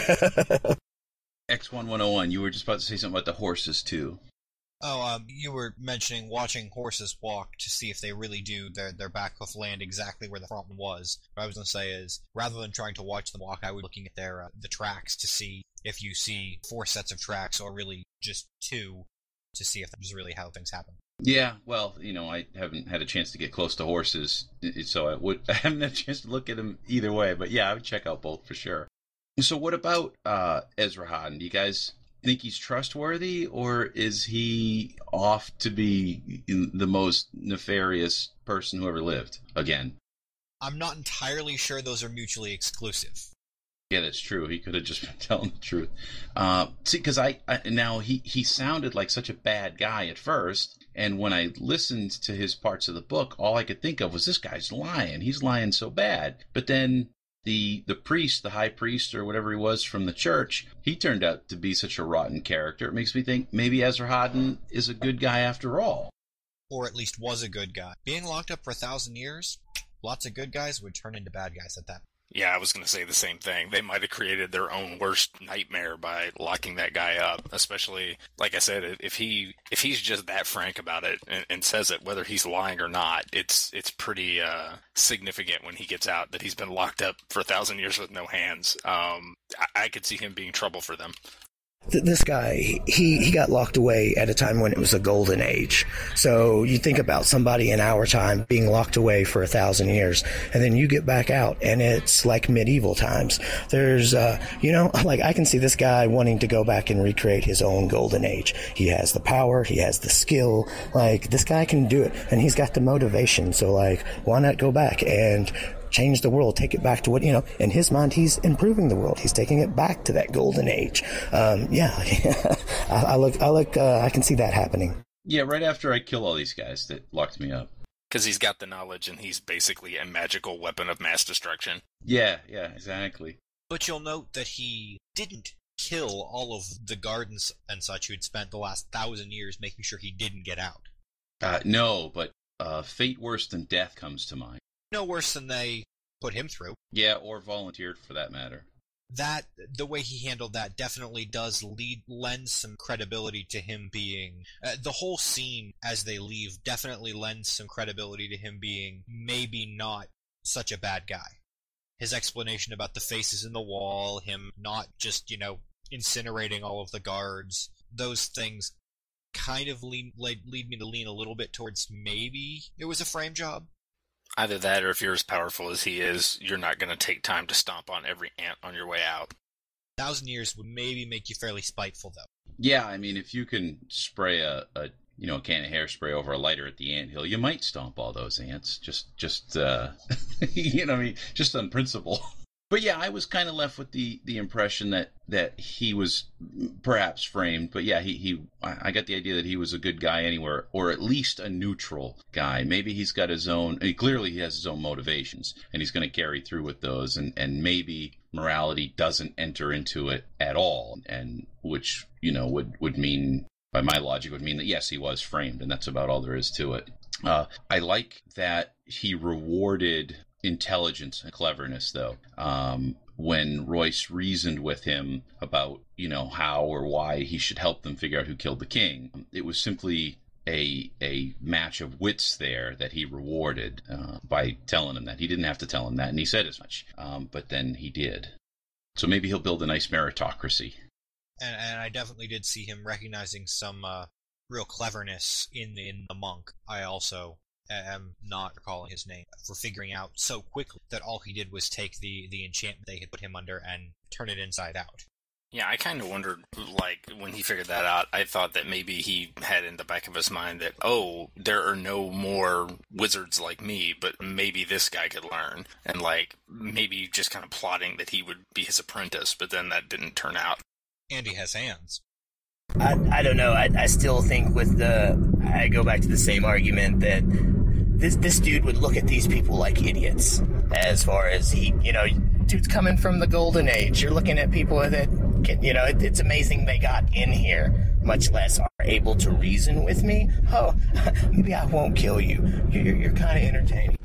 X1101, you were just about to say something about the horses, too. Oh, you were mentioning watching horses walk to see if they really do their back hoof land exactly where the front one was. What I was going to say is, rather than trying to watch them walk, I was looking at the tracks to see if you see 4 sets of tracks or really just 2, to see if that was really how things happen. Yeah, well, I haven't had a chance to get close to horses, so I haven't had a chance to look at them either way. But yeah, I would check out both for sure. So what about Esarhaddon? Do you guys think he's trustworthy, or is he off to be the most nefarious person who ever lived again? I'm not entirely sure those are mutually exclusive. Yeah, that's true. He could have just been telling the truth. See, because now he sounded like such a bad guy at first, and when I listened to his parts of the book, all I could think of was, this guy's lying. He's lying so bad. But then the priest, the high priest or whatever he was from the church, he turned out to be such a rotten character. It makes me think maybe Esarhaddon is a good guy after all. Or at least was a good guy. Being locked up for 1,000 years, lots of good guys would turn into bad guys at that. Yeah, I was going to say the same thing. They might have created their own worst nightmare by locking that guy up, especially, like I said, if he's just that frank about it and says it, whether he's lying or not, it's pretty significant when he gets out that he's been locked up for 1,000 years with no hands. I could see him being trouble for them. This guy, he got locked away at a time when it was a golden age. So you think about somebody in our time being locked away for 1,000 years, and then you get back out and it's like medieval times. There's, like I can see this guy wanting to go back and recreate his own golden age. He has the power, he has the skill, like this guy can do it, and he's got the motivation. So like, why not go back and change the world, take it back to what, in his mind, he's improving the world. He's taking it back to that golden age. I can see that happening. Yeah, right after I kill all these guys that locked me up. Because he's got the knowledge and he's basically a magical weapon of mass destruction. Yeah, exactly. But you'll note that he didn't kill all of the gardens and such who'd spent the last 1,000 years making sure he didn't get out. No, but fate worse than death comes to mind. No worse than they put him through. Yeah, or volunteered for that matter. That, the way he handled that definitely does lend some credibility to him being... the whole scene as they leave definitely lends some credibility to him being maybe not such a bad guy. His explanation about the faces in the wall, him not just, incinerating all of the guards, those things kind of lead me to lean a little bit towards maybe it was a frame job. Either that, or if you're as powerful as he is, you're not going to take time to stomp on every ant on your way out. 1,000 years would maybe make you fairly spiteful, though. Yeah, I mean, if you can spray a can of hairspray over a lighter at the anthill, you might stomp all those ants. Just on principle. But yeah, I was kind of left with the impression that he was perhaps framed. But yeah, I got the idea that he was a good guy anywhere, or at least a neutral guy. Maybe he's got his own. Clearly, he has his own motivations, and he's going to carry through with those. And maybe morality doesn't enter into it at all, and which would mean, by my logic, would mean that yes, he was framed, and that's about all there is to it. I like that he rewarded intelligence and cleverness, though. When Royce reasoned with him about, how or why he should help them figure out who killed the king, it was simply a match of wits there that he rewarded by telling him that. He didn't have to tell him that, and he said as much, but then he did. So maybe he'll build a nice meritocracy. And I definitely did see him recognizing some real cleverness in the monk. I also am not recalling his name, for figuring out so quickly that all he did was take the enchantment they had put him under and turn it inside out. Yeah, I kind of wondered, like, when he figured that out, I thought that maybe he had in the back of his mind that, oh, there are no more wizards like me, but maybe this guy could learn. And, like, maybe just kind of plotting that he would be his apprentice, but then that didn't turn out. And he has hands. I don't know. I still think I go back to the same argument that this dude would look at these people like idiots. As far as dude's coming from the golden age. You're looking at people that, it's amazing they got in here, much less are able to reason with me. Oh, maybe I won't kill you. You're kind of entertaining.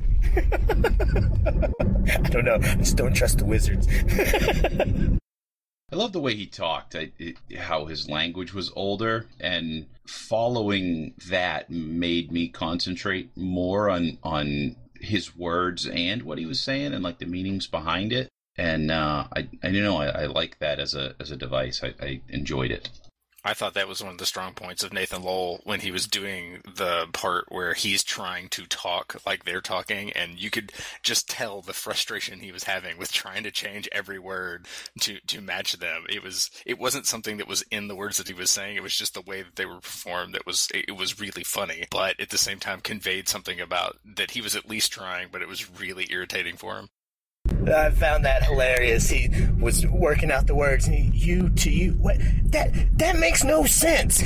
I don't know. I just don't trust the wizards. I love the way he talked, how his language was older, and following that made me concentrate more on his words and what he was saying and, like, the meanings behind it. And I like that as a device. I enjoyed it. I thought that was one of the strong points of Nathan Lowell when he was doing the part where he's trying to talk like they're talking, and you could just tell the frustration he was having with trying to change every word to match them. It wasn't something that was in the words that he was saying. It was just the way that they were performed. It was really funny, but at the same time conveyed something about that he was at least trying, but it was really irritating for him. I found that hilarious. He was working out the words, and you to you. What? That makes no sense.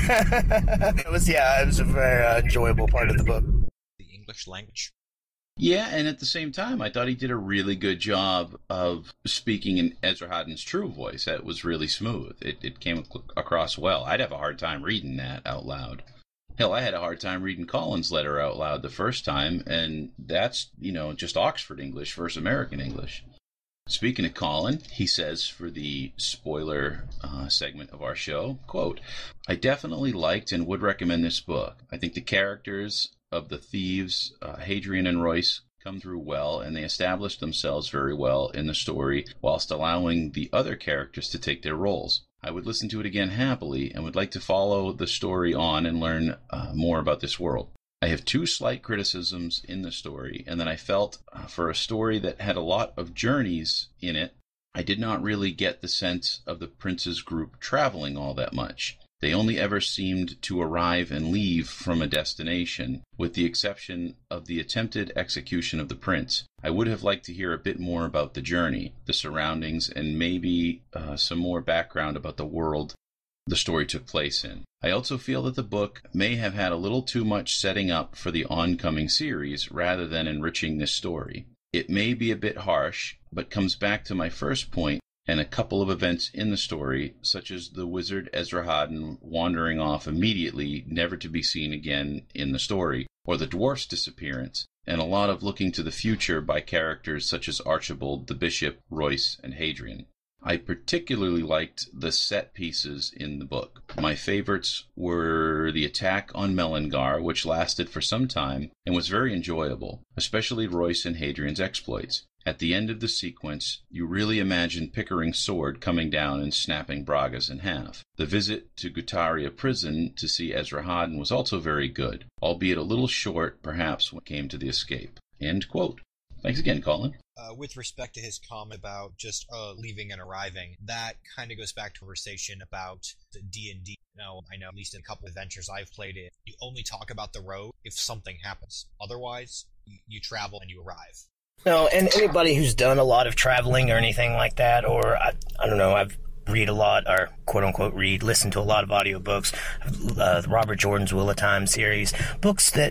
It was a very enjoyable part of the book. The English language. Yeah, and at the same time, I thought he did a really good job of speaking in Esarhaddon's true voice. That was really smooth. It came across well. I'd have a hard time reading that out loud. Hell, I had a hard time reading Colin's letter out loud the first time, and that's, just Oxford English versus American English. Speaking of Colin, he says for the spoiler segment of our show, quote, I definitely liked and would recommend this book. I think the characters of the thieves, Hadrian and Royce, come through well, and they establish themselves very well in the story, whilst allowing the other characters to take their roles. I would listen to it again happily and would like to follow the story on and learn more about this world. I have two slight criticisms in the story, and that I felt for a story that had a lot of journeys in it, I did not really get the sense of the prince's group traveling all that much. They only ever seemed to arrive and leave from a destination, with the exception of the attempted execution of the prince. I would have liked to hear a bit more about the journey, the surroundings, and maybe some more background about the world the story took place in. I also feel that the book may have had a little too much setting up for the oncoming series rather than enriching this story. It may be a bit harsh, but comes back to my first point and a couple of events in the story, such as the wizard Esarhaddon wandering off immediately, never to be seen again in the story, or the dwarf's disappearance, and a lot of looking to the future by characters such as Archibald, the bishop, Royce, and Hadrian. I particularly liked the set pieces in the book. My favorites were the attack on Melangar, which lasted for some time and was very enjoyable, especially Royce and Hadrian's exploits. At the end of the sequence, you really imagine Pickering's sword coming down and snapping Braga's in half. The visit to Guttaria prison to see Esarhaddon was also very good, albeit a little short, perhaps, when it came to the escape. End quote. Thanks again, Colin. With respect to his comment about just leaving and arriving, that kind of goes back to a conversation about the D&D. I know at least in a couple of adventures I've played it, you only talk about the road if something happens. Otherwise, you travel and you arrive. No, and anybody who's done a lot of traveling or anything like that, or I don't know, I've read a lot, or quote-unquote listen to a lot of audiobooks, Robert Jordan's Wheel of Time series, books that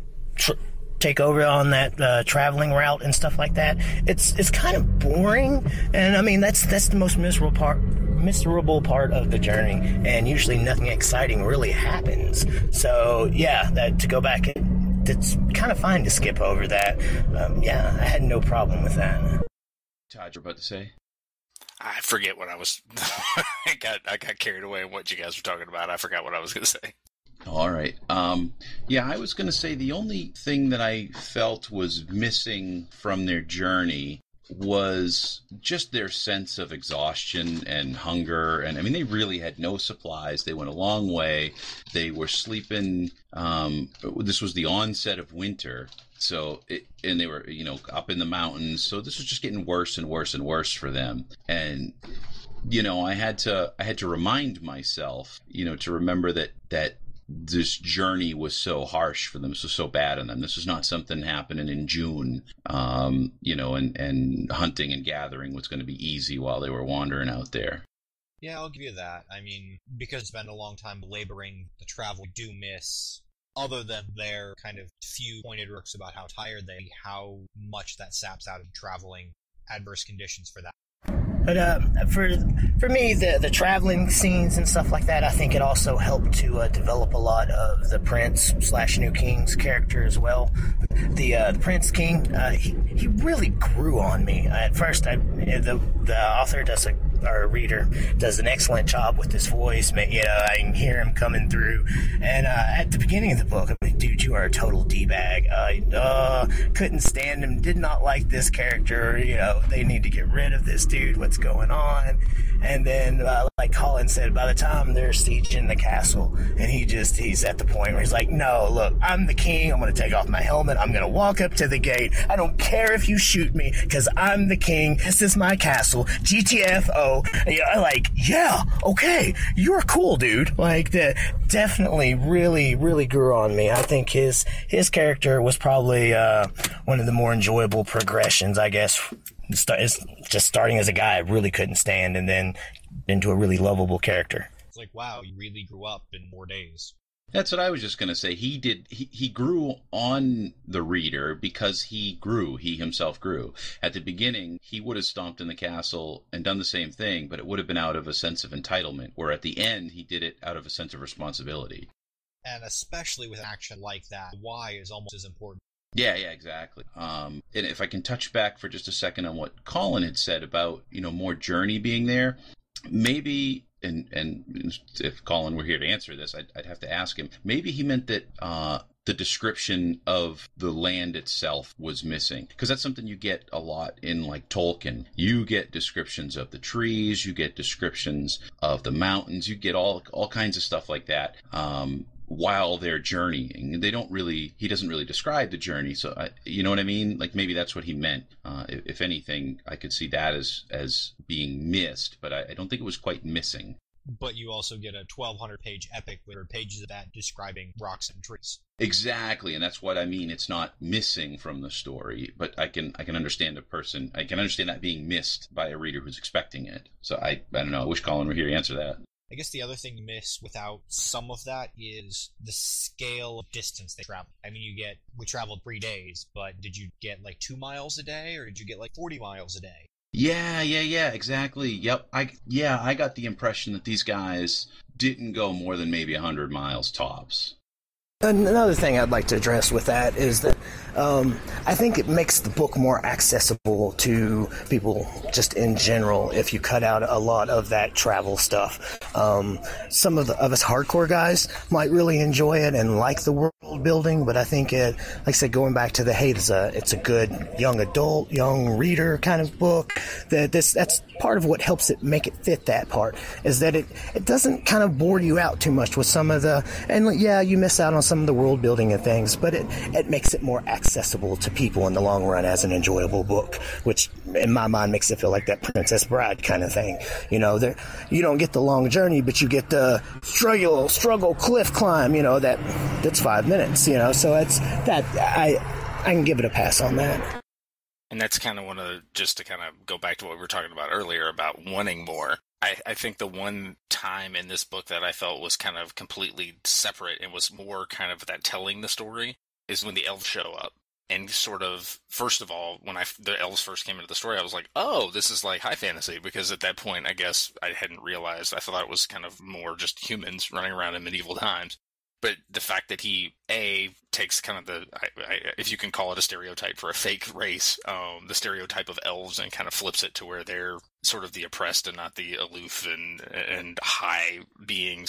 take over on that traveling route and stuff like that. It's kind of boring, and I mean that's the most miserable part of the journey, and usually nothing exciting really happens. So yeah, that to go back, it's kind of fine to skip over that. Yeah, I had no problem with that. Todd, you're about to say? I forget what I was. I got carried away in what you guys were talking about. I forgot what I was going to say. All right. Yeah, I was going to say the only thing that I felt was missing from their journey was just their sense of exhaustion and hunger. And I mean, they really had no supplies. They went a long way. They were sleeping. This was the onset of winter. And they were, up in the mountains. So this was just getting worse and worse and worse for them. And, I had to remind myself, to remember that this journey was so harsh for them. This was so bad on them. This was not something happening in June, and hunting and gathering was going to be easy while they were wandering out there. Yeah, I'll give you that. I mean, because it's been a long time laboring the travel, we do miss, other than their kind of few pointed remarks about how tired they, how much that saps out of traveling, adverse conditions for that. But for me, the traveling scenes and stuff like that, I think it also helped to develop a lot of the Prince / New King's character as well. The Prince King, he really grew on me. At first, the author does our reader does an excellent job with his voice. I can hear him coming through. And at the beginning of the book, I'm like, dude, you are a total D-bag. Couldn't stand him, did not like this character. They need to get rid of this dude. What's going on? And then, like Colin said, by the time they're sieging the castle, and he's at the point where he's like, no, look, I'm the king. I'm going to take off my helmet. I'm going to walk up to the gate. I don't care if you shoot me, because I'm the king. This is my castle. GTFO. Yeah, okay, you're cool, dude. That definitely really, really grew on me. I think his character was probably one of the more enjoyable progressions, I guess. It's just starting as a guy I really couldn't stand, and then into a really lovable character. It's like, wow, you really grew up in 4 days. That's what I was just going to say. He grew on the reader because he himself grew. At the beginning, he would have stomped in the castle and done the same thing, but it would have been out of a sense of entitlement, where at the end, he did it out of a sense of responsibility. And especially with action like that, why is almost as important. Yeah, exactly. And if I can touch back for just a second on what Colin had said about, more journey being there, maybe, and if Colin were here to answer this, I'd have to ask him, maybe he meant that the description of the land itself was missing. Because that's something you get a lot in, like, Tolkien. You get descriptions of the trees, you get descriptions of the mountains, you get all kinds of stuff like that. While they're journeying, he doesn't really describe the journey. So, you know what I mean? Like, maybe that's what he meant. If anything, I could see that as being missed, but I don't think it was quite missing. But you also get a 1,200-page epic with pages of that describing rocks and trees. Exactly, and that's what I mean. It's not missing from the story, but I can understand I can understand that being missed by a reader who's expecting it. So I don't know. I wish Colin were here to answer that. I guess the other thing you miss without some of that is the scale of distance they travel. I mean, we traveled 3 days, but did you get 2 miles a day, or did you get 40 miles a day? Yeah, exactly. Yep. I got the impression that these guys didn't go more than maybe 100 miles tops. Another thing I'd like to address with that is that I think it makes the book more accessible to people just in general if you cut out a lot of that travel stuff. Some of us hardcore guys might really enjoy it and like the world building, but I think it, like I said, going back to it's a good young adult, young reader kind of book. That's part of what helps it make it fit that part, is that it doesn't kind of bore you out too much with some of you miss out on some of the world building and things, but it makes it more accessible to people in the long run as an enjoyable book, which in my mind makes it feel like that Princess Bride kind of thing. You don't get the long journey, but you get the struggle cliff climb, that's 5 minutes, so it's that I can give it a pass on that. And that's kind of just to kind of go back to what we were talking about earlier about wanting more. I think the one time in this book that I felt was kind of completely separate and was more kind of that telling the story is when the elves show up. And sort of, first of all, when the elves first came into the story, I was like, oh, this is like high fantasy, because at that point, I guess I hadn't realized. I thought it was kind of more just humans running around in medieval times. But the fact that he, takes kind of if you can call it a stereotype for a fake race, the stereotype of elves, and kind of flips it to where they're sort of the oppressed and not the aloof and high beings.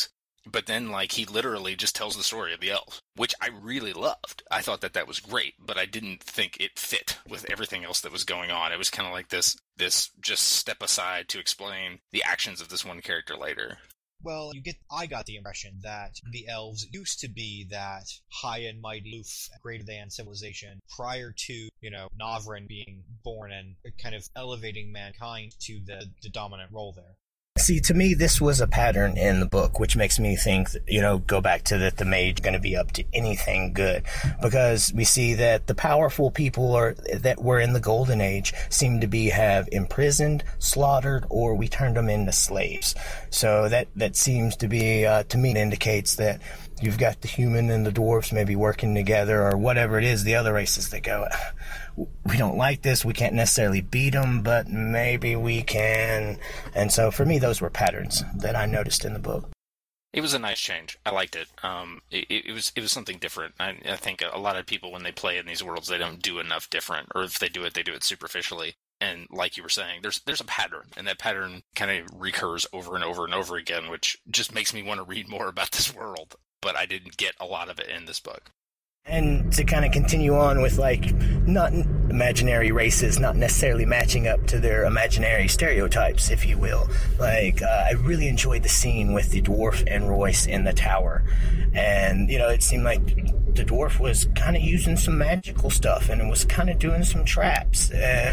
But then, like, he literally just tells the story of the elves, which I really loved. I thought that was great, but I didn't think it fit with everything else that was going on. It was kind of like this just step aside to explain the actions of this one character later. Well, I got the impression that the elves used to be that high and mighty, aloof, greater than civilization prior to, Novrin being born and kind of elevating mankind to the dominant role there. See, to me, this was a pattern in the book, which makes me think, go back to that the mage going to be up to anything good, because we see that the powerful people that were in the Golden Age seem to have imprisoned, slaughtered, or we turned them into slaves. So that seems to be, to me, indicates that you've got the human and the dwarves maybe working together, or whatever it is, the other races that go, we don't like this, we can't necessarily beat them, but maybe we can. And so for me, those were patterns that I noticed in the book. It was a nice change. I liked it. It was something different. I think a lot of people, when they play in these worlds, they don't do enough different, or if they do it superficially. And like you were saying, there's a pattern, and that pattern kind of recurs over and over and over again, which just makes me want to read more about this world. But I didn't get a lot of it in this book. And to kind of continue on with, not imaginary races, not necessarily matching up to their imaginary stereotypes, if you will. I really enjoyed the scene with the dwarf and Royce in the tower. And, it seemed like the dwarf was kind of using some magical stuff and was kind of doing some traps.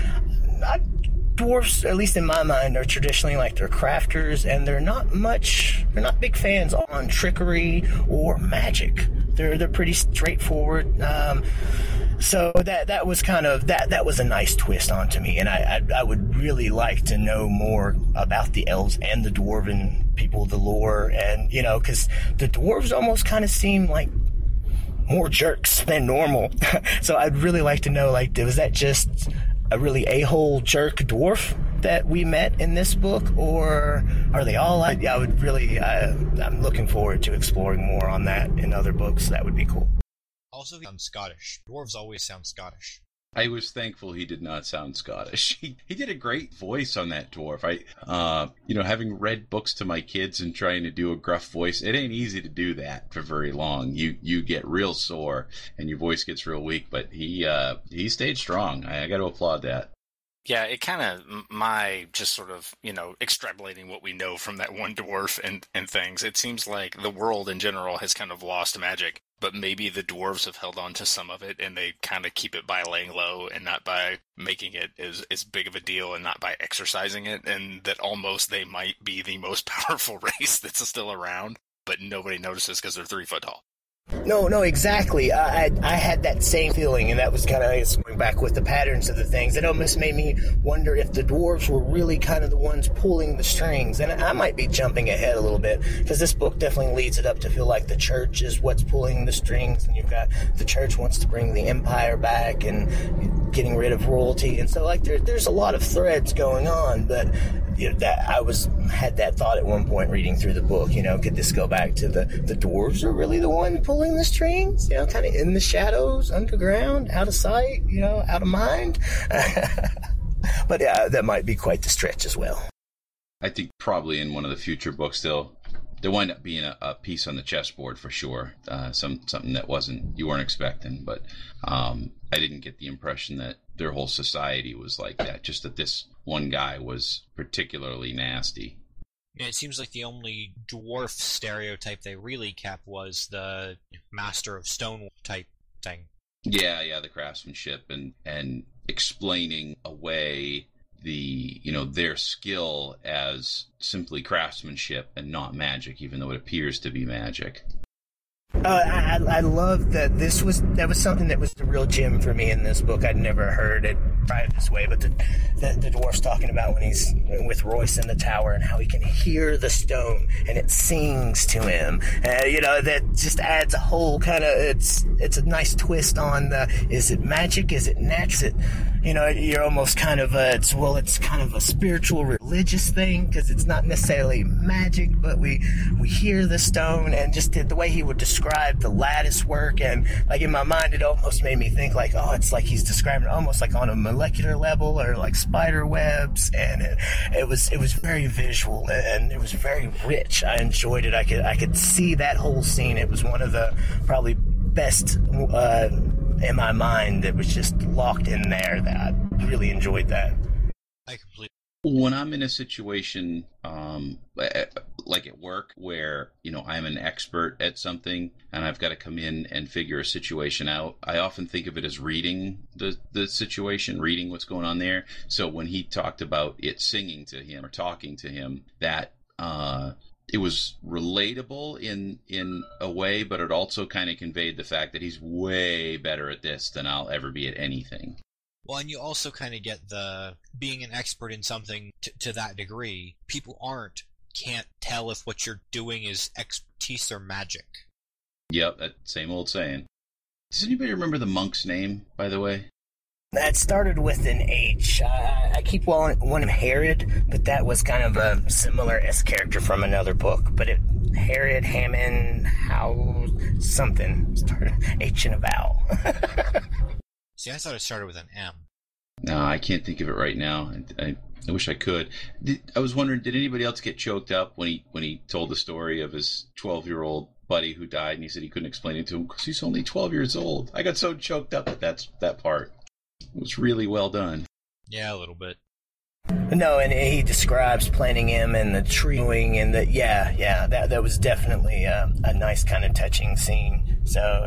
Dwarves, at least in my mind, are traditionally they're crafters, and they're not big fans on trickery or magic. They're pretty straightforward. So that was kind of that was a nice twist onto me, and I would really like to know more about the elves and the dwarven people, the lore, and because the dwarves almost kind of seem like more jerks than normal. So I'd really like to know, was that just a really a-hole jerk dwarf that we met in this book, or are they all I would really I'm looking forward to exploring more on that in other books. That would be cool. Also, he sounds Scottish. Dwarves always sound Scottish. I was thankful he did not sound Scottish. He did a great voice on that dwarf. Having read books to my kids and trying to do a gruff voice, it ain't easy to do that for very long. You get real sore and your voice gets real weak, but he stayed strong. I got to applaud that. Yeah, it kind of, my just sort of, extrapolating what we know from that one dwarf and things, it seems like the world in general has kind of lost magic, but maybe the dwarves have held on to some of it, and they kind of keep it by laying low and not by making it as big of a deal and not by exercising it, and that almost they might be the most powerful race that's still around, but nobody notices because they're 3 foot tall. No, exactly. I had that same feeling, and that was kind of going back with the patterns of the things. It almost made me wonder if the dwarves were really kind of the ones pulling the strings. And I might be jumping ahead a little bit, because this book definitely leads it up to feel like the church is what's pulling the strings, and you've got the church wants to bring the empire back and getting rid of royalty. And so there's a lot of threads going on, but that I had that thought at one point reading through the book, could this go back to the dwarves are really the one pulling the strings, kind of in the shadows, underground, out of sight, out of mind. But that might be quite the stretch as well. I think probably in one of the future books there'll wind up being a piece on the chessboard for sure, something that you weren't expecting, but I didn't get the impression that their whole society was like that, just that this one guy was particularly nasty. Yeah, it seems like the only dwarf stereotype they really kept was the master of stone type thing. Yeah, the craftsmanship and explaining away their skill as simply craftsmanship and not magic, even though it appears to be magic. I love that that was something that was the real gem for me in this book. I'd never heard it tried this way, but the dwarf's talking about when he's with Royce in the tower and how he can hear the stone and it sings to him. That just adds a whole kind of, it's a nice twist on is it magic? Is it natural? you're almost kind of it's kind of a spiritual religious thing, because it's not necessarily magic, but we hear the stone, and just the way he would describe the lattice work, and like in my mind it almost made me think like, oh, it's like he's describing it almost like on a molecular level, or like spider webs, and it was very visual, and it was very rich. I enjoyed it. I could see that whole scene. It was one of the probably best in my mind, that was just locked in there, that I really enjoyed that. I completely. When I'm in a situation like at work where, I'm an expert at something and I've got to come in and figure a situation out, I often think of it as reading the situation, reading what's going on there. So when he talked about it singing to him or talking to him, that it was relatable in a way, but it also kind of conveyed the fact that he's way better at this than I'll ever be at anything. Well, and you also kind of get the being an expert in something to that degree. People can't tell if what you're doing is expertise or magic. Yep, that same old saying. Does anybody remember the monk's name, by the way? That started with an H. I keep wanting Herod, but that was kind of a similar-esque character from another book. But Herod, Hammond, how something started H and a vowel. See, I thought it started with an M. No, I can't think of it right now. I wish I could. I was wondering, did anybody else get choked up when he told the story of his 12-year-old buddy who died, and he said he couldn't explain it to him because he's only 12 years old? I got so choked up at that part. It was really well done. Yeah, a little bit. No, and he describes planting him and the treeing, and that was definitely a nice kind of touching scene. So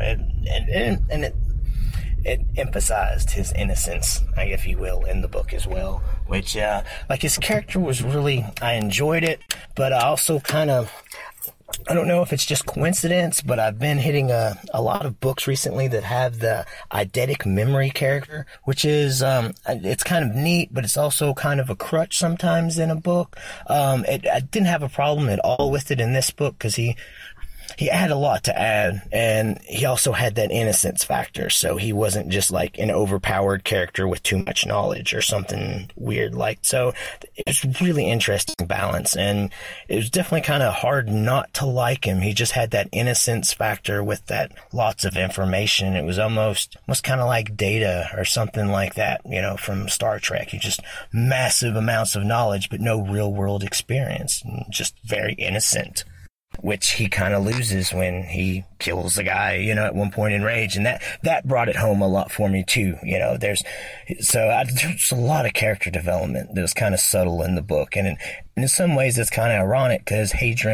it emphasized his innocence, if you will, in the book as well. Which, like, his character was really, I enjoyed it, but I also kind of, I don't know if it's just coincidence, but I've been hitting a lot of books recently that have the eidetic memory character, which is, it's kind of neat, but it's also kind of a crutch sometimes in a book. I didn't have a problem at all with it in this book, because he had a lot to add, and he also had that innocence factor, so he wasn't just like an overpowered character with too much knowledge or something weird like. So it's really interesting balance, and it was definitely kind of hard not to like him. He just had that innocence factor with that lots of information. It was almost kind of like Data or something like that, from Star Trek. You just massive amounts of knowledge, but no real world experience, and just very innocent, which he kind of loses when he kills the guy, at one point in Rage. And that brought it home a lot for me too. There's a lot of character development that was kind of subtle in the book. And in some ways it's kind of ironic, because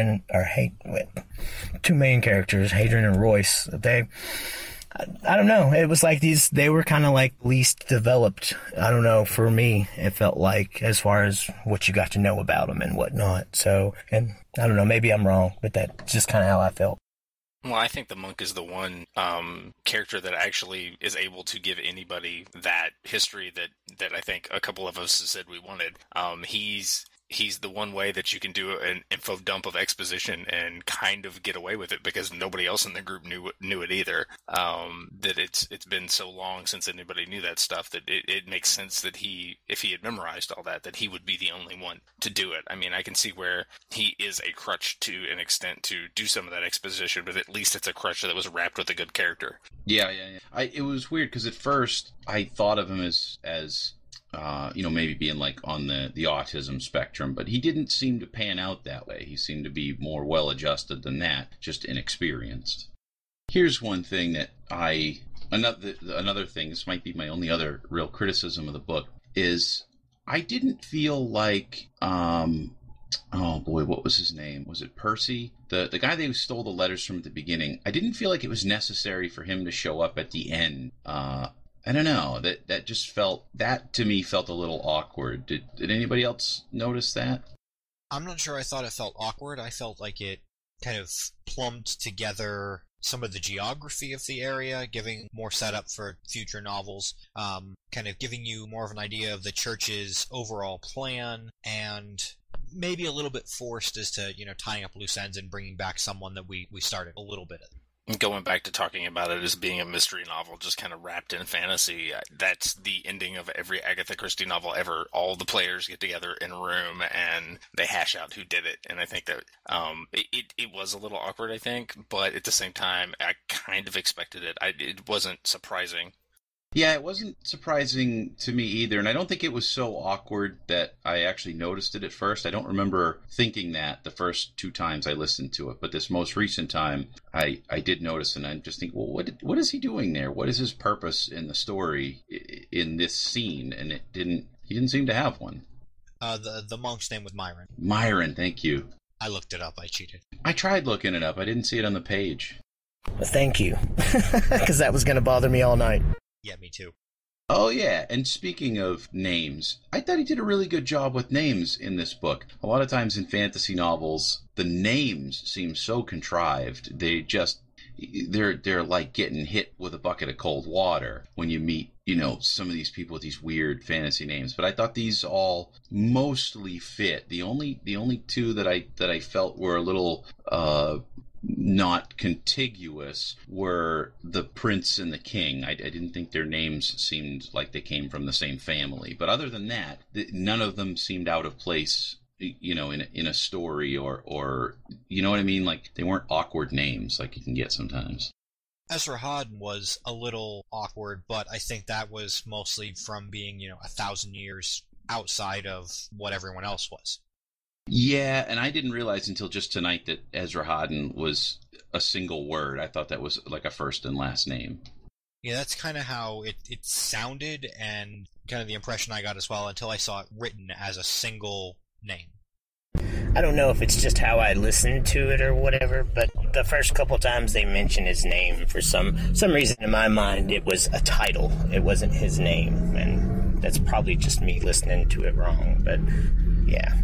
two main characters, Hadrian and Royce, I don't know. It was like they were kind of like least developed. I don't know. For me, it felt like, as far as what you got to know about them and whatnot. So, and I don't know, maybe I'm wrong, but that's just kind of how I felt. Well, I think the monk is the one character that actually is able to give anybody that history that I think a couple of us said we wanted. He's the one way that you can do an info dump of exposition and kind of get away with it, because nobody else in the group knew it either. That it's been so long since anybody knew that stuff that it makes sense that if he had memorized all that he would be the only one to do it. I mean, I can see where he is a crutch to an extent to do some of that exposition, but at least it's a crutch that was wrapped with a good character. Yeah. It was weird, because at first I thought of him as maybe being like on the autism spectrum, but he didn't seem to pan out that way. He seemed to be more well-adjusted than that, just inexperienced. Here's one thing that another thing, this might be my only other real criticism of the book, is I didn't feel like, oh boy, what was his name? Was it Percy? The guy that stole the letters from at the beginning. I didn't feel like it was necessary for him to show up at the end. I don't know, that just felt a little awkward. Did anybody else notice that? I'm not sure I thought it felt awkward. I felt like it kind of plumbed together some of the geography of the area, giving more setup for future novels, kind of giving you more of an idea of the church's overall plan, and maybe a little bit forced as to, tying up loose ends and bringing back someone that we started a little bit. Going back to talking about it as being a mystery novel, just kind of wrapped in fantasy, that's the ending of every Agatha Christie novel ever. All the players get together in a room and they hash out who did it. And I think that it was a little awkward, I think, but at the same time, I kind of expected it. It wasn't surprising. Yeah, it wasn't surprising to me either, and I don't think it was so awkward that I actually noticed it at first. I don't remember thinking that the first 2 times I listened to it, but this most recent time, I did notice, and I just think, well, what is he doing there? What is his purpose in the story in this scene? And he didn't seem to have one. The monk's name was Myron. Myron, thank you. I looked it up. I cheated. I tried looking it up. I didn't see it on the page. Well, thank you, because that was going to bother me all night. Yeah, me too. Oh, yeah, and speaking of names, I thought he did a really good job with names in this book. A lot of times in fantasy novels, the names seem so contrived. They're like getting hit with a bucket of cold water when you meet, some of these people with these weird fantasy names. But I thought these all mostly fit. The only 2 that I felt were a little not contiguous were the prince and the king. I didn't think their names seemed like they came from the same family. But other than that, none of them seemed out of place, in a story or you know what I mean? Like, they weren't awkward names like you can get sometimes. Esarhaddon was a little awkward, but I think that was mostly from being, 1,000 years outside of what everyone else was. Yeah, and I didn't realize until just tonight that Esarhaddon was a single word. I thought that was like a first and last name. Yeah, that's kind of how it sounded, and kind of the impression I got as well, until I saw it written as a single name. I don't know if it's just how I listened to it or whatever, but the first couple times they mentioned his name, for some reason in my mind, it was a title. It wasn't his name, and that's probably just me listening to it wrong, but yeah.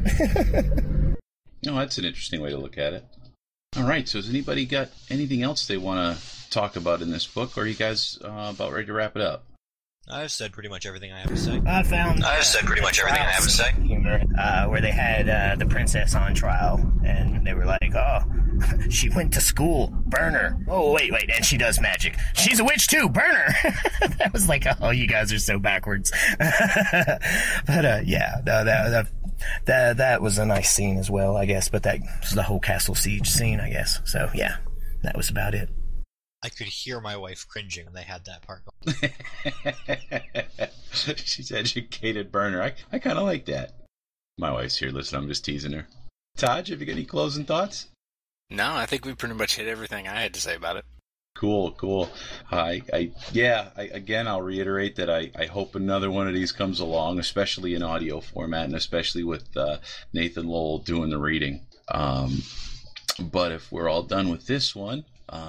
No, that's an interesting way to look at it. All right, so has anybody got anything else they want to talk about in this book, or are you guys about ready to wrap it up? I've said pretty much everything I have to say. I've said pretty much everything I have to say. Humor, where they had the princess on trial, and they were like, "Oh, she went to school. Burn her. Oh, wait, and she does magic. She's a witch too. Burn her." That was like, "Oh, you guys are so backwards." But yeah, no, that was a nice scene as well, I guess. But that was the whole castle siege scene, I guess. So yeah, that was about it. I could hear my wife cringing when they had that part going. She's educated burner. I kind of like that. My wife's here. Listen, I'm just teasing her. Todd, have you got any closing thoughts? No, I think we pretty much hit everything I had to say about it. Cool. Again, I'll reiterate that I hope another one of these comes along, especially in audio format, and especially with Nathan Lowell doing the reading. But if we're all done with this one,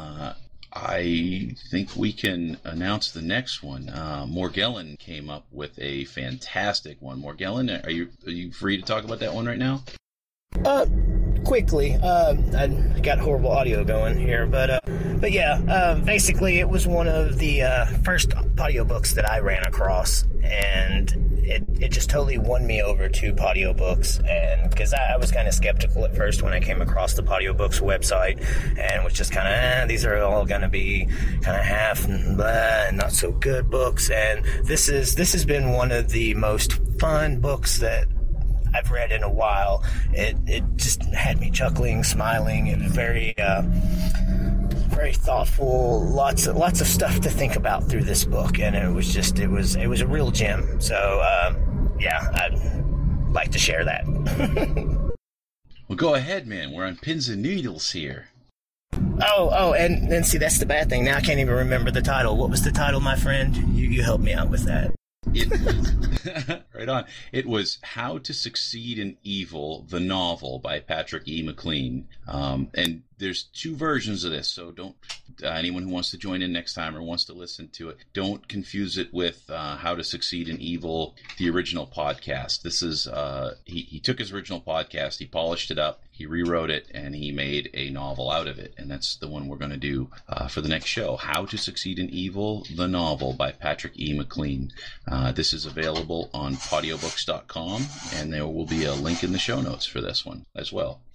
I think we can announce the next one. Morgellon came up with a fantastic one. Morgellon, are you free to talk about that one right now? Quickly. I got horrible audio going here, but yeah, basically it was one of the first audiobooks that I ran across, and it just totally won me over to Audiobooks, and because I was kind of skeptical at first when I came across the Audiobooks website, and was just kind of, these are all going to be kind of half and blah, and not so good books, and this has been one of the most fun books that I've read in a while. It just had me chuckling, smiling. It was very thoughtful. Lots of stuff to think about through this book, and it was a real gem. So yeah, I'd like to share that. Well, go ahead, man. We're on pins and needles here. Oh, and see, that's the bad thing. Now I can't even remember the title. What was the title, my friend? You help me out with that. Right on. It was How to Succeed in Evil, the novel by Patrick E. McLean. And there's 2 versions of this, so don't anyone who wants to join in next time or wants to listen to it, don't confuse it with How to Succeed in Evil, the original podcast. This is he took his original podcast, he polished it up, he rewrote it, and he made a novel out of it. And that's the one we're going to do for the next show. How to Succeed in Evil, the novel by Patrick E. McLean. This is available on audiobooks.com, and there will be a link in the show notes for this one as well.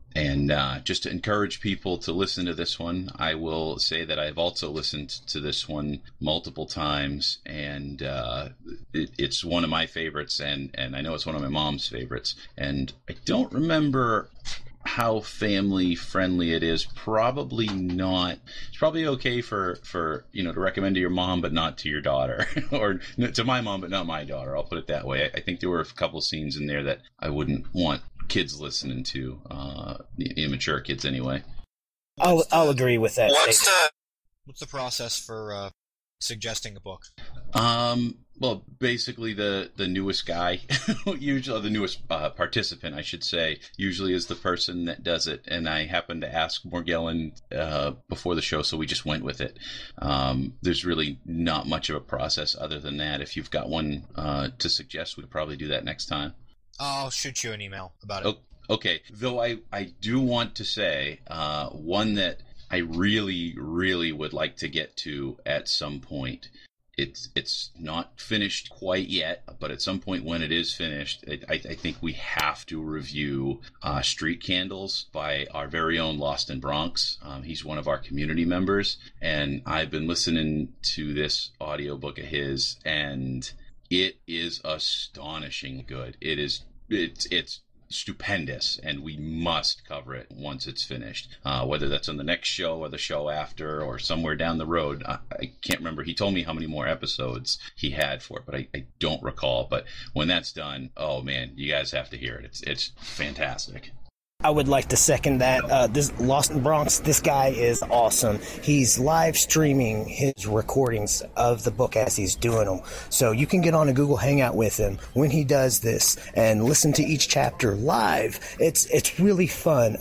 And just to encourage people to listen to this one, I will say that I've also listened to this one multiple times, and it's one of my favorites, and I know it's one of my mom's favorites. And I don't remember how family friendly it is. Probably not. It's probably okay for to recommend to your mom, but not to your daughter, or to my mom, but not my daughter. I'll put it that way. I think there were a couple scenes in there that I wouldn't want kids listening to, immature kids anyway. I'll agree with that. What's the process for suggesting a book? Well, basically the newest guy, usually the newest participant, I should say, usually is the person that does it. And I happened to ask Morgellon before the show, so we just went with it. There's really not much of a process other than that. If you've got one to suggest, we'd probably do that next time. I'll shoot you an email about it. Oh, okay. Though I do want to say one that I really, really would like to get to at some point. It's not finished quite yet, but at some point when it is finished, I think we have to review Street Candles by our very own Lost in Bronx. He's one of our community members, and I've been listening to this audiobook of his, and it is astonishing good. It's stupendous, and we must cover it once it's finished, whether that's on the next show or the show after or somewhere down the road. I can't remember. He told me how many more episodes he had for it, but I don't recall. But when that's done, oh man, you guys have to hear it. It's fantastic. I would like to second that. This Lost in Bronx, this guy is awesome. He's live streaming his recordings of the book as he's doing them. So you can get on a Google Hangout with him when he does this and listen to each chapter live. It's really fun.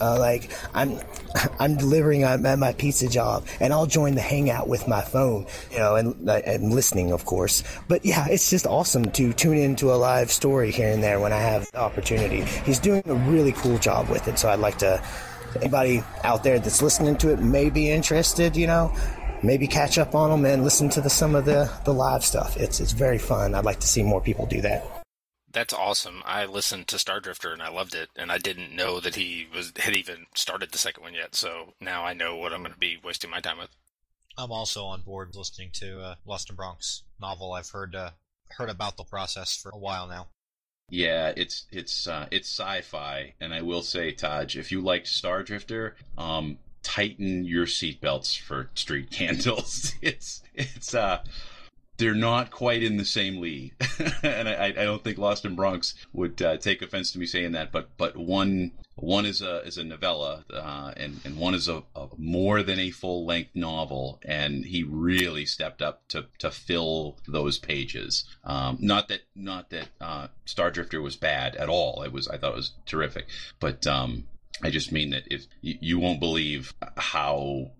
I'm delivering at my pizza job, and I'll join the Hangout with my phone, and listening, of course. But yeah, it's just awesome to tune into a live story here and there when I have the opportunity. He's doing a really cool job with it. So I'd like to, anybody out there that's listening to it may be interested, maybe catch up on them and listen to some of the live stuff. It's very fun. I'd like to see more people do that. That's awesome. I listened to Star Drifter and I loved it, and I didn't know that he had even started the second one yet, so now I know what I'm going to be wasting my time with. I'm also on board listening to Lost in Bronx novel. I've heard about the process for a while now. Yeah, it's sci-fi, and I will say, Taj, if you liked Star Drifter, tighten your seatbelts for Street Candles. It's they're not quite in the same league, and I don't think Lost in Bronx would take offense to me saying that. But one is a novella, and one is a more than a full length novel, and he really stepped up to fill those pages. Not that Star Drifter was bad at all. I thought it was terrific, but I just mean that if you won't believe how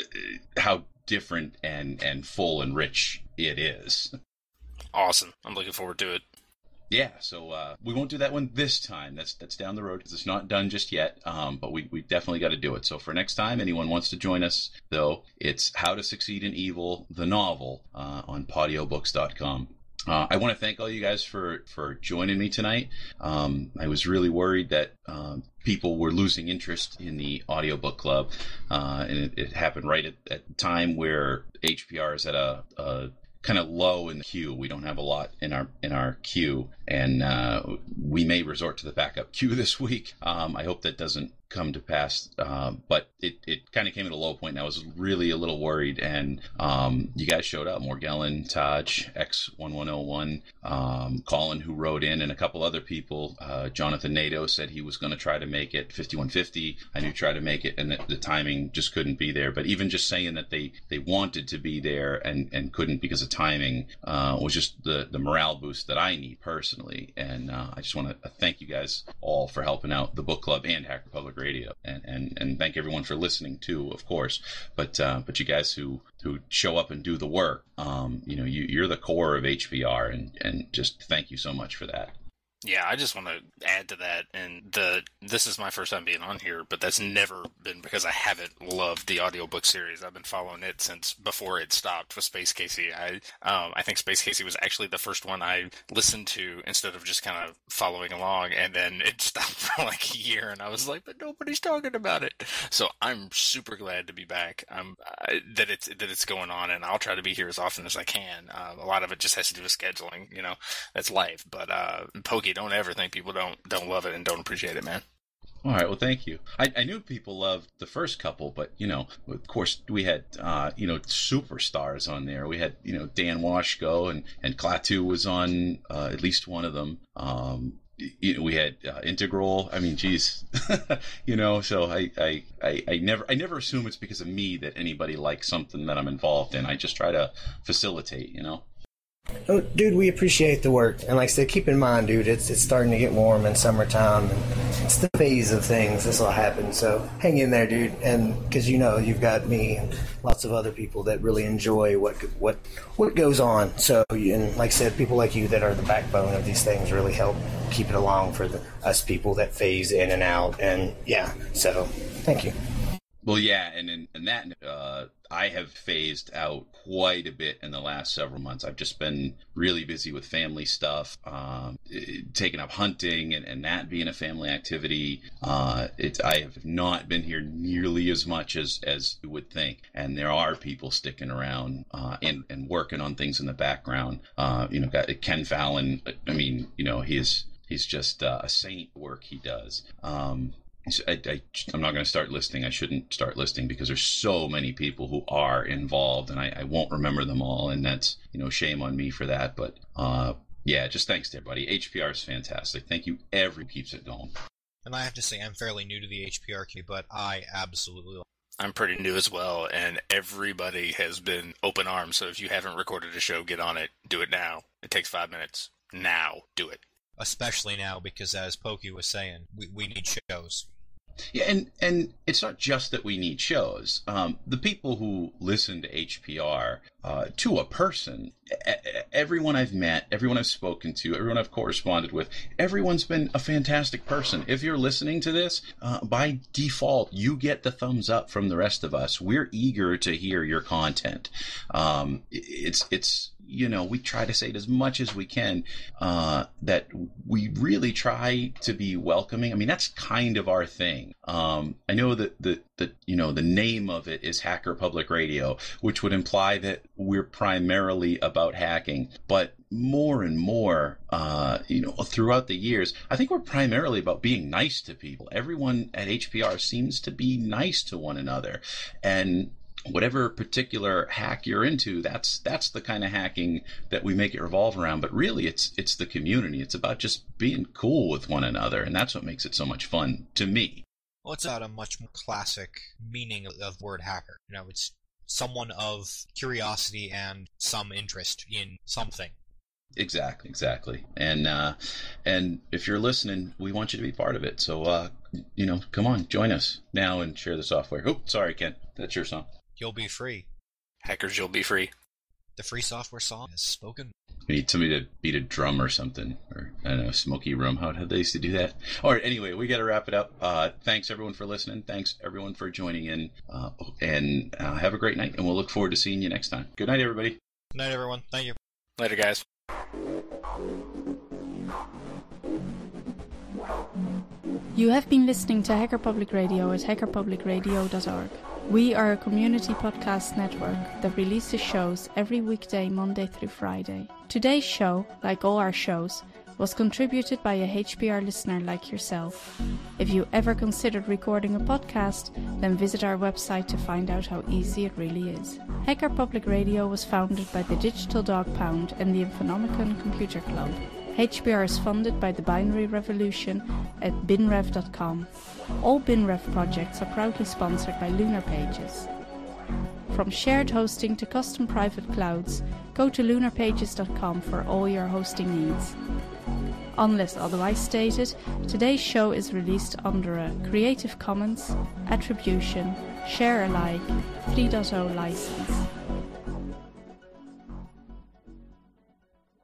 different and full and rich it is. Awesome. I'm looking forward to it. Yeah, so we won't do that one this time. That's down the road because it's not done just yet, but we definitely got to do it. So for next time, anyone wants to join us, though, it's How to Succeed in Evil, the novel, on podiobooks.com. I want to thank all you guys for joining me tonight. I was really worried that people were losing interest in the audiobook club, and it happened right at the time where HPR is at a kind of low in the queue. We don't have a lot in our queue, and we may resort to the backup queue this week. I hope that doesn't come to pass, but it kind of came at a low point, and I was really a little worried, and you guys showed up. Morgellon, Taj, X1101, Colin, who wrote in, and a couple other people. Jonathan Nato said he was going to try to make it. 5150, I knew tried to make it, and the timing just couldn't be there. But even just saying that they wanted to be there and couldn't because of timing was just the morale boost that I need personally. And I just want to thank you guys all for helping out the book club and Hacker Public Radio, and thank everyone for listening too, of course. But you guys who show up and do the work, you're the core of HPR, and just thank you so much for that. Yeah, I just want to add to that, and this is my first time being on here, but that's never been because I haven't loved the audiobook series. I've been following it since before it stopped with Space Casey. I think Space Casey was actually the first one I listened to instead of just kind of following along, and then it stopped for like a year, and I was like, but nobody's talking about it. So I'm super glad to be back. That it's going on, and I'll try to be here as often as I can. A lot of it just has to do with scheduling, that's life. But Pokey, don't ever think people don't love it and don't appreciate it, man. All right, well, thank you. I knew people loved the first couple, but, of course, we had, superstars on there. We had, Dan Washko, and Klaatu was on at least one of them. We had Integral. I mean, geez, so I never assume it's because of me that anybody likes something that I'm involved in. I just try to facilitate, Oh, dude, we appreciate the work, and like I said, keep in mind, dude, it's starting to get warm in summertime, and it's the phase of things. This will happen, so hang in there, dude. And because you've got me and lots of other people that really enjoy what goes on. So, and like I said, people like you that are the backbone of these things really help keep it along for us people that phase in and out. And yeah, so thank you. Well, yeah, and that I have phased out quite a bit in the last several months. I've just been really busy with family stuff, taking up hunting, and that being a family activity. I have not been here nearly as much as you would think, and there are people sticking around and working on things in the background. Got Ken Fallon. I mean, he's just a saint work he does. I'm not going to start listing. I shouldn't start listing because there's so many people who are involved, and I won't remember them all, and that's, shame on me for that. But yeah, just thanks to everybody. HPR is fantastic. Thank you. Keeps it going. And I have to say, I'm fairly new to the HPR community, but I absolutely love it. I'm pretty new as well, and everybody has been open arms. So if you haven't recorded a show, get on it. Do it now. It takes 5 minutes. Now, do it. Especially now, because as Pokey was saying, we need shows. Yeah, and it's not just that we need shows. The people who listen to HPR, to a person, everyone I've met, everyone I've spoken to, everyone I've corresponded with, everyone's been a fantastic person. If you're listening to this, by default, you get the thumbs up from the rest of us. We're eager to hear your content. It's we try to say it as much as we can, that we really try to be welcoming. I mean, that's kind of our thing. I know that the name of it is Hacker Public Radio, which would imply that we're primarily about hacking, but more and more, throughout the years, I think we're primarily about being nice to people. Everyone at HPR seems to be nice to one another, and whatever particular hack you're into, that's the kind of hacking that we make it revolve around. But really, it's the community. It's about just being cool with one another, and that's what makes it so much fun to me. Well, it's about a much more classic meaning of the word hacker. It's someone of curiosity and some interest in something. Exactly. And if you're listening, we want you to be part of it. So, come on, join us now and share the software. Oh, sorry, Ken. That's your song. You'll be free. Hackers, you'll be free. The free software song is spoken. We need somebody to beat a drum or something. Or, I don't know, Smoky Room. How they used to do that? All right, anyway, we got to wrap it up. Thanks, everyone, for listening. Thanks, everyone, for joining in. And have a great night, and we'll look forward to seeing you next time. Good night, everybody. Good night, everyone. Thank you. Later, guys. You have been listening to Hacker Public Radio at hackerpublicradio.org. We are a community podcast network that releases shows every weekday, Monday through Friday. Today's show, like all our shows, was contributed by a HPR listener like yourself. If you ever considered recording a podcast, then visit our website to find out how easy it really is. Hacker Public Radio was founded by the Digital Dog Pound and the Infonomicon Computer Club. HPR is funded by the Binary Revolution at binrev.com. All BinRev projects are proudly sponsored by Lunar Pages. From shared hosting to custom private clouds, go to lunarpages.com for all your hosting needs. Unless otherwise stated, today's show is released under a Creative Commons, Attribution, Share Alike 3.0 license.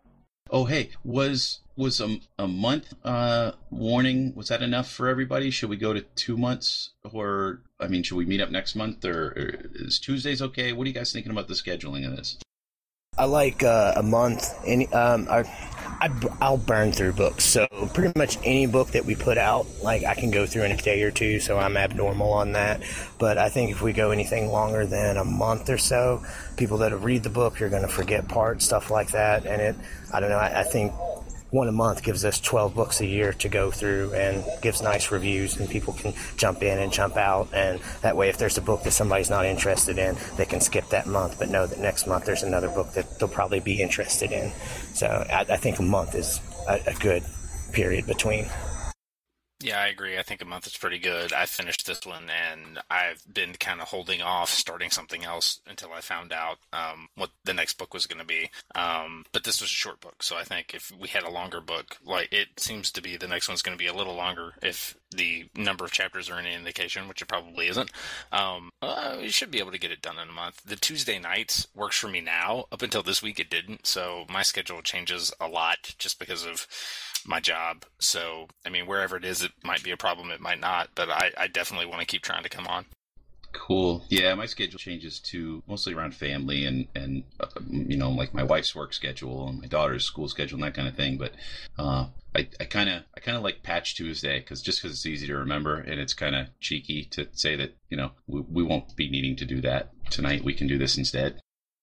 Oh, hey, was a month warning, was that enough for everybody? Should we go to 2 months? Or, I mean, should we meet up next month? Or is Tuesdays okay? What are you guys thinking about the scheduling of this? I like a month. I'll burn through books, so pretty much any book that we put out, like I can go through in a day or two, so I'm abnormal on that. But I think if we go anything longer than a month or so, people that read the book are going to forget parts, stuff like that. And I don't know, I think one a month gives us 12 books a year to go through and gives nice reviews, and people can jump in and jump out, and that way if there's a book that somebody's not interested in, they can skip that month but know that next month there's another book that they'll probably be interested in. So I think a month is a good period between. Yeah, I agree. I think a month is pretty good. I finished this one, and I've been kind of holding off starting something else until I found out what the next book was going to be. But this was a short book, so I think if we had a longer book, like it seems to be the next one's going to be a little longer if the number of chapters are any indication, which it probably isn't. We should be able to get it done in a month. The Tuesday nights works for me now. Up until this week, it didn't, so my schedule changes a lot just because of my job. So, I mean, wherever it is, it might be a problem, it might not, but I definitely want to keep trying to come on. Cool. Yeah, my schedule changes too, mostly around family and like my wife's work schedule and my daughter's school schedule and that kind of thing. But I kind of like Patch Tuesday because it's easy to remember, and it's kind of cheeky to say that we won't be needing to do that tonight. We can do this instead.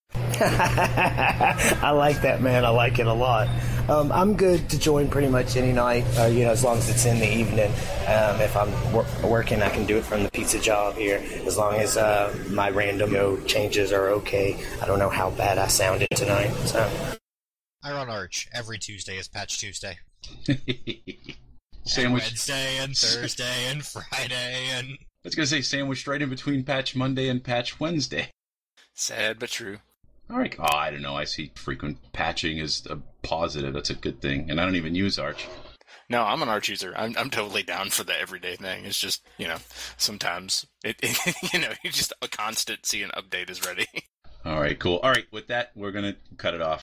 I like that, man. I like it a lot. I'm good to join pretty much any night, as long as it's in the evening. If I'm working, I can do it from the pizza job here, as long as my random changes are okay. I don't know how bad I sounded tonight. So I run Arch. Every Tuesday is Patch Tuesday. Sandwich. And Wednesday and Thursday and Friday and... I was going to say sandwiched right in between Patch Monday and Patch Wednesday. Sad but true. All right. Oh, I don't know. I see frequent patching as a positive. That's a good thing. And I don't even use Arch. No, I'm an Arch user. I'm totally down for the everyday thing. It's just, sometimes you just a constant see an update is ready. All right, cool. All right, with that, we're going to cut it off.